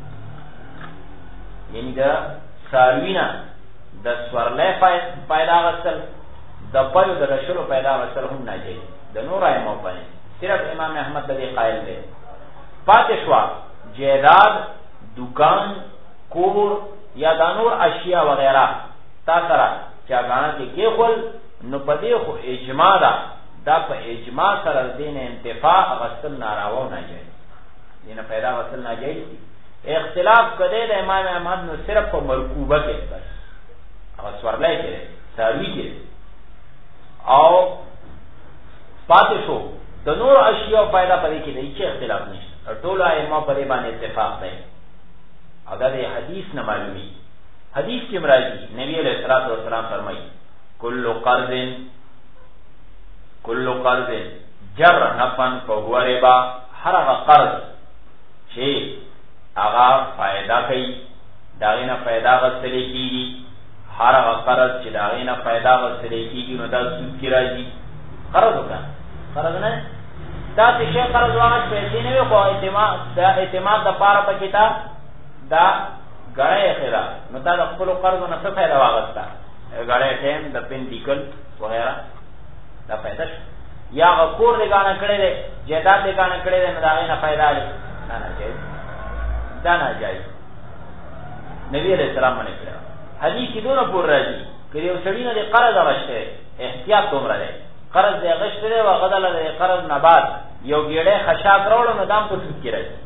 Speaker 2: یعنی دا ساروینا د سورلې फायदा ورته د پایو د رشلو फायदा ورته هم نه کوي د نور ایمو پنځ صرف امام احمد د قائل دی پاتشوا جیداد دکان کور یا د نور اشیاء وغیرہ تا سره چا غاڼه کې کې خپل نو پدې خو اجماع ده دا په اجماع سره دین انتفاع غسل ناروا نه جایز دینه फायदा غسل نه جایز اختلاف کړي د امام احمد نو صرف په مرکوبه کې بس او سورلای کې ساروی کې او پاتې شو د نور اشیاء फायदा پدې کې هیڅ اختلاف نشته ټول ائمه پدې باندې اتفاق دی او دا د حدیث نه معلومي حدیث کې مرادي نبی علیہ الصلوۃ والسلام فرمایي کل قرض کل قرض جر نفن فهو ربا هر هغه قرض چې هغه फायदा کوي داغه نه फायदा غسل کیږي هر هغه قرض چې داغه نه फायदा غسل کیږي نو دا سود کی راځي قرض وکړه قرض نه دا چې شي قرض واغ پیسې نه وي خو اعتماد دا اعتماد د پاره په کتاب دا غړې خلا نو دا خپل قرض نه څه फायदा واغستا غړې ټیم د پین دیکل وغیرہ دا फायदा یا غکور دې غاڼه کړې ده جیداد دې غاڼه کړې ده نو دا نه फायदा لري نه نه جایز دا نه جایز نبی علیہ السلام باندې کړه حدیث کې دونه پور راځي کړي یو سړی نه قرض راوښته احتیاط کومره ده قرض دې غشته او غدل دې قرض نه بعد یو ګړې خشاک راوړو نو دام په څه کې راځي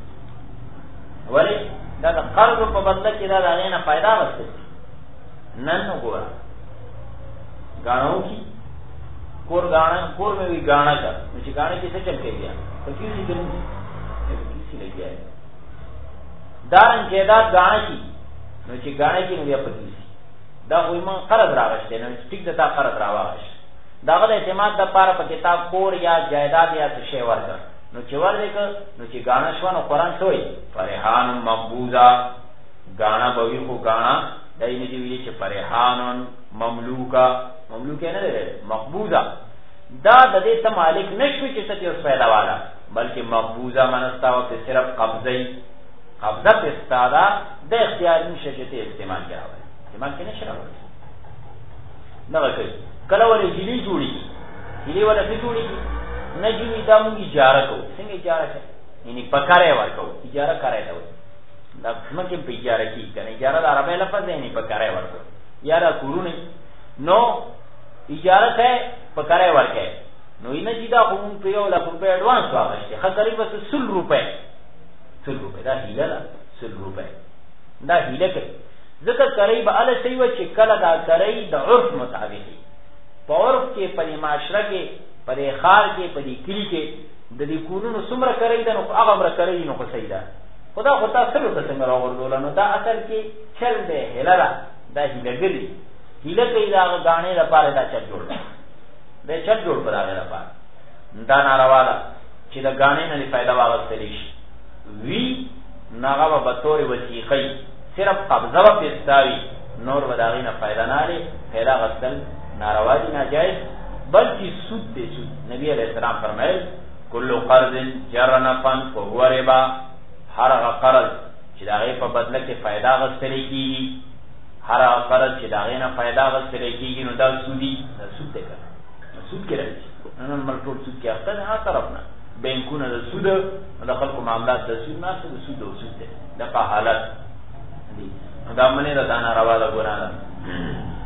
Speaker 2: ولی دا د قرض په بدله کې دا نه फायदा وسته نن وګوره غاڼو کی کور غاڼه کور میں بھی غاڼه کا چې غاڼه کې څه چل کې بیا په کیسې کې نه کیسې لګیا دارن جیداد غاڼه کی نو چې غاڼه کې نو بیا په کیسې دا خو ما قرض راغشته نو ټیک دا قرض راوغش داغه د اعتماد د پاره په کتاب کور یا جیداد یا څه شی ورته نو چې ورته نو چې غاڼه شو نو قرآن شوی فرحان مقبوضا غاڼه بوي خو غاڼه دای نه دی ویلي چې فرحانن مملوکا مملوک نه دی مقبوضا دا د دې ته مالک نشوي چې څه اوس پیدا والا بلکې مقبوضا منستا او صرف قبضه قبضه استادا د اختیار نشه چې استعمال کراوي استعمال کې نشه راوي نه وکړي کله ولې جلی جوړي جلی ولا څه جوړي نه جوړي دا موږ اجاره کوو څنګه اجاره کوي یعنی پکاره ورکو اجاره کوي دا دا څنګه په اجاره کې کنه اجاره د عربی لفظ دی نه پکاره ورکو یاره کورونه نو اجاره ته پکاره ورکه نو اینه چې دا کوم په یو لک په اډوانس واغشته خو قریب څه سل روپے سل روپے دا هیله ده سل روپے دا هیله کوي ځکه قریب ال سی و چې کله دا کوي د عرف مطابق په عرف کې په معاشره کې په خار کې په کلی کې د دې کورونو څومره کوي دا نو هغه بر کوي نو خو سیدا خدا خدا سره څنګه راوړل نو دا اصل کې چل دی هیله دا هیله ګلی هیله کوي دا غاڼې لپاره دا چل جوړ دی دا چل جوړ پر هغه لپاره دا ناروا ده چې د غاڼې نه فائدہ واغستلی شي وی ناغه به طور وثیقی صرف قبضه و پیستاوی نور و داغی نه فائدہ نه لري فائدہ غسل ناروا دي ناجائز بلکې سود دی سود نبی علیہ السلام فرمایل کل قرض جر نفعا فهو ربا هر هغه قرض چې داغه په بدله کې فائدہ غسل کیږي هر هغه قرض چې داغه نه فائدہ غسل کیږي نو دا سودی دا سود دی سود کې راځي نن مرټول سود کې اخته نه طرف نه بینکونه د سود د خلکو معاملات د سود نه د سود او سود دی د په حالت دي دا منه دا نه روا ده ګورانه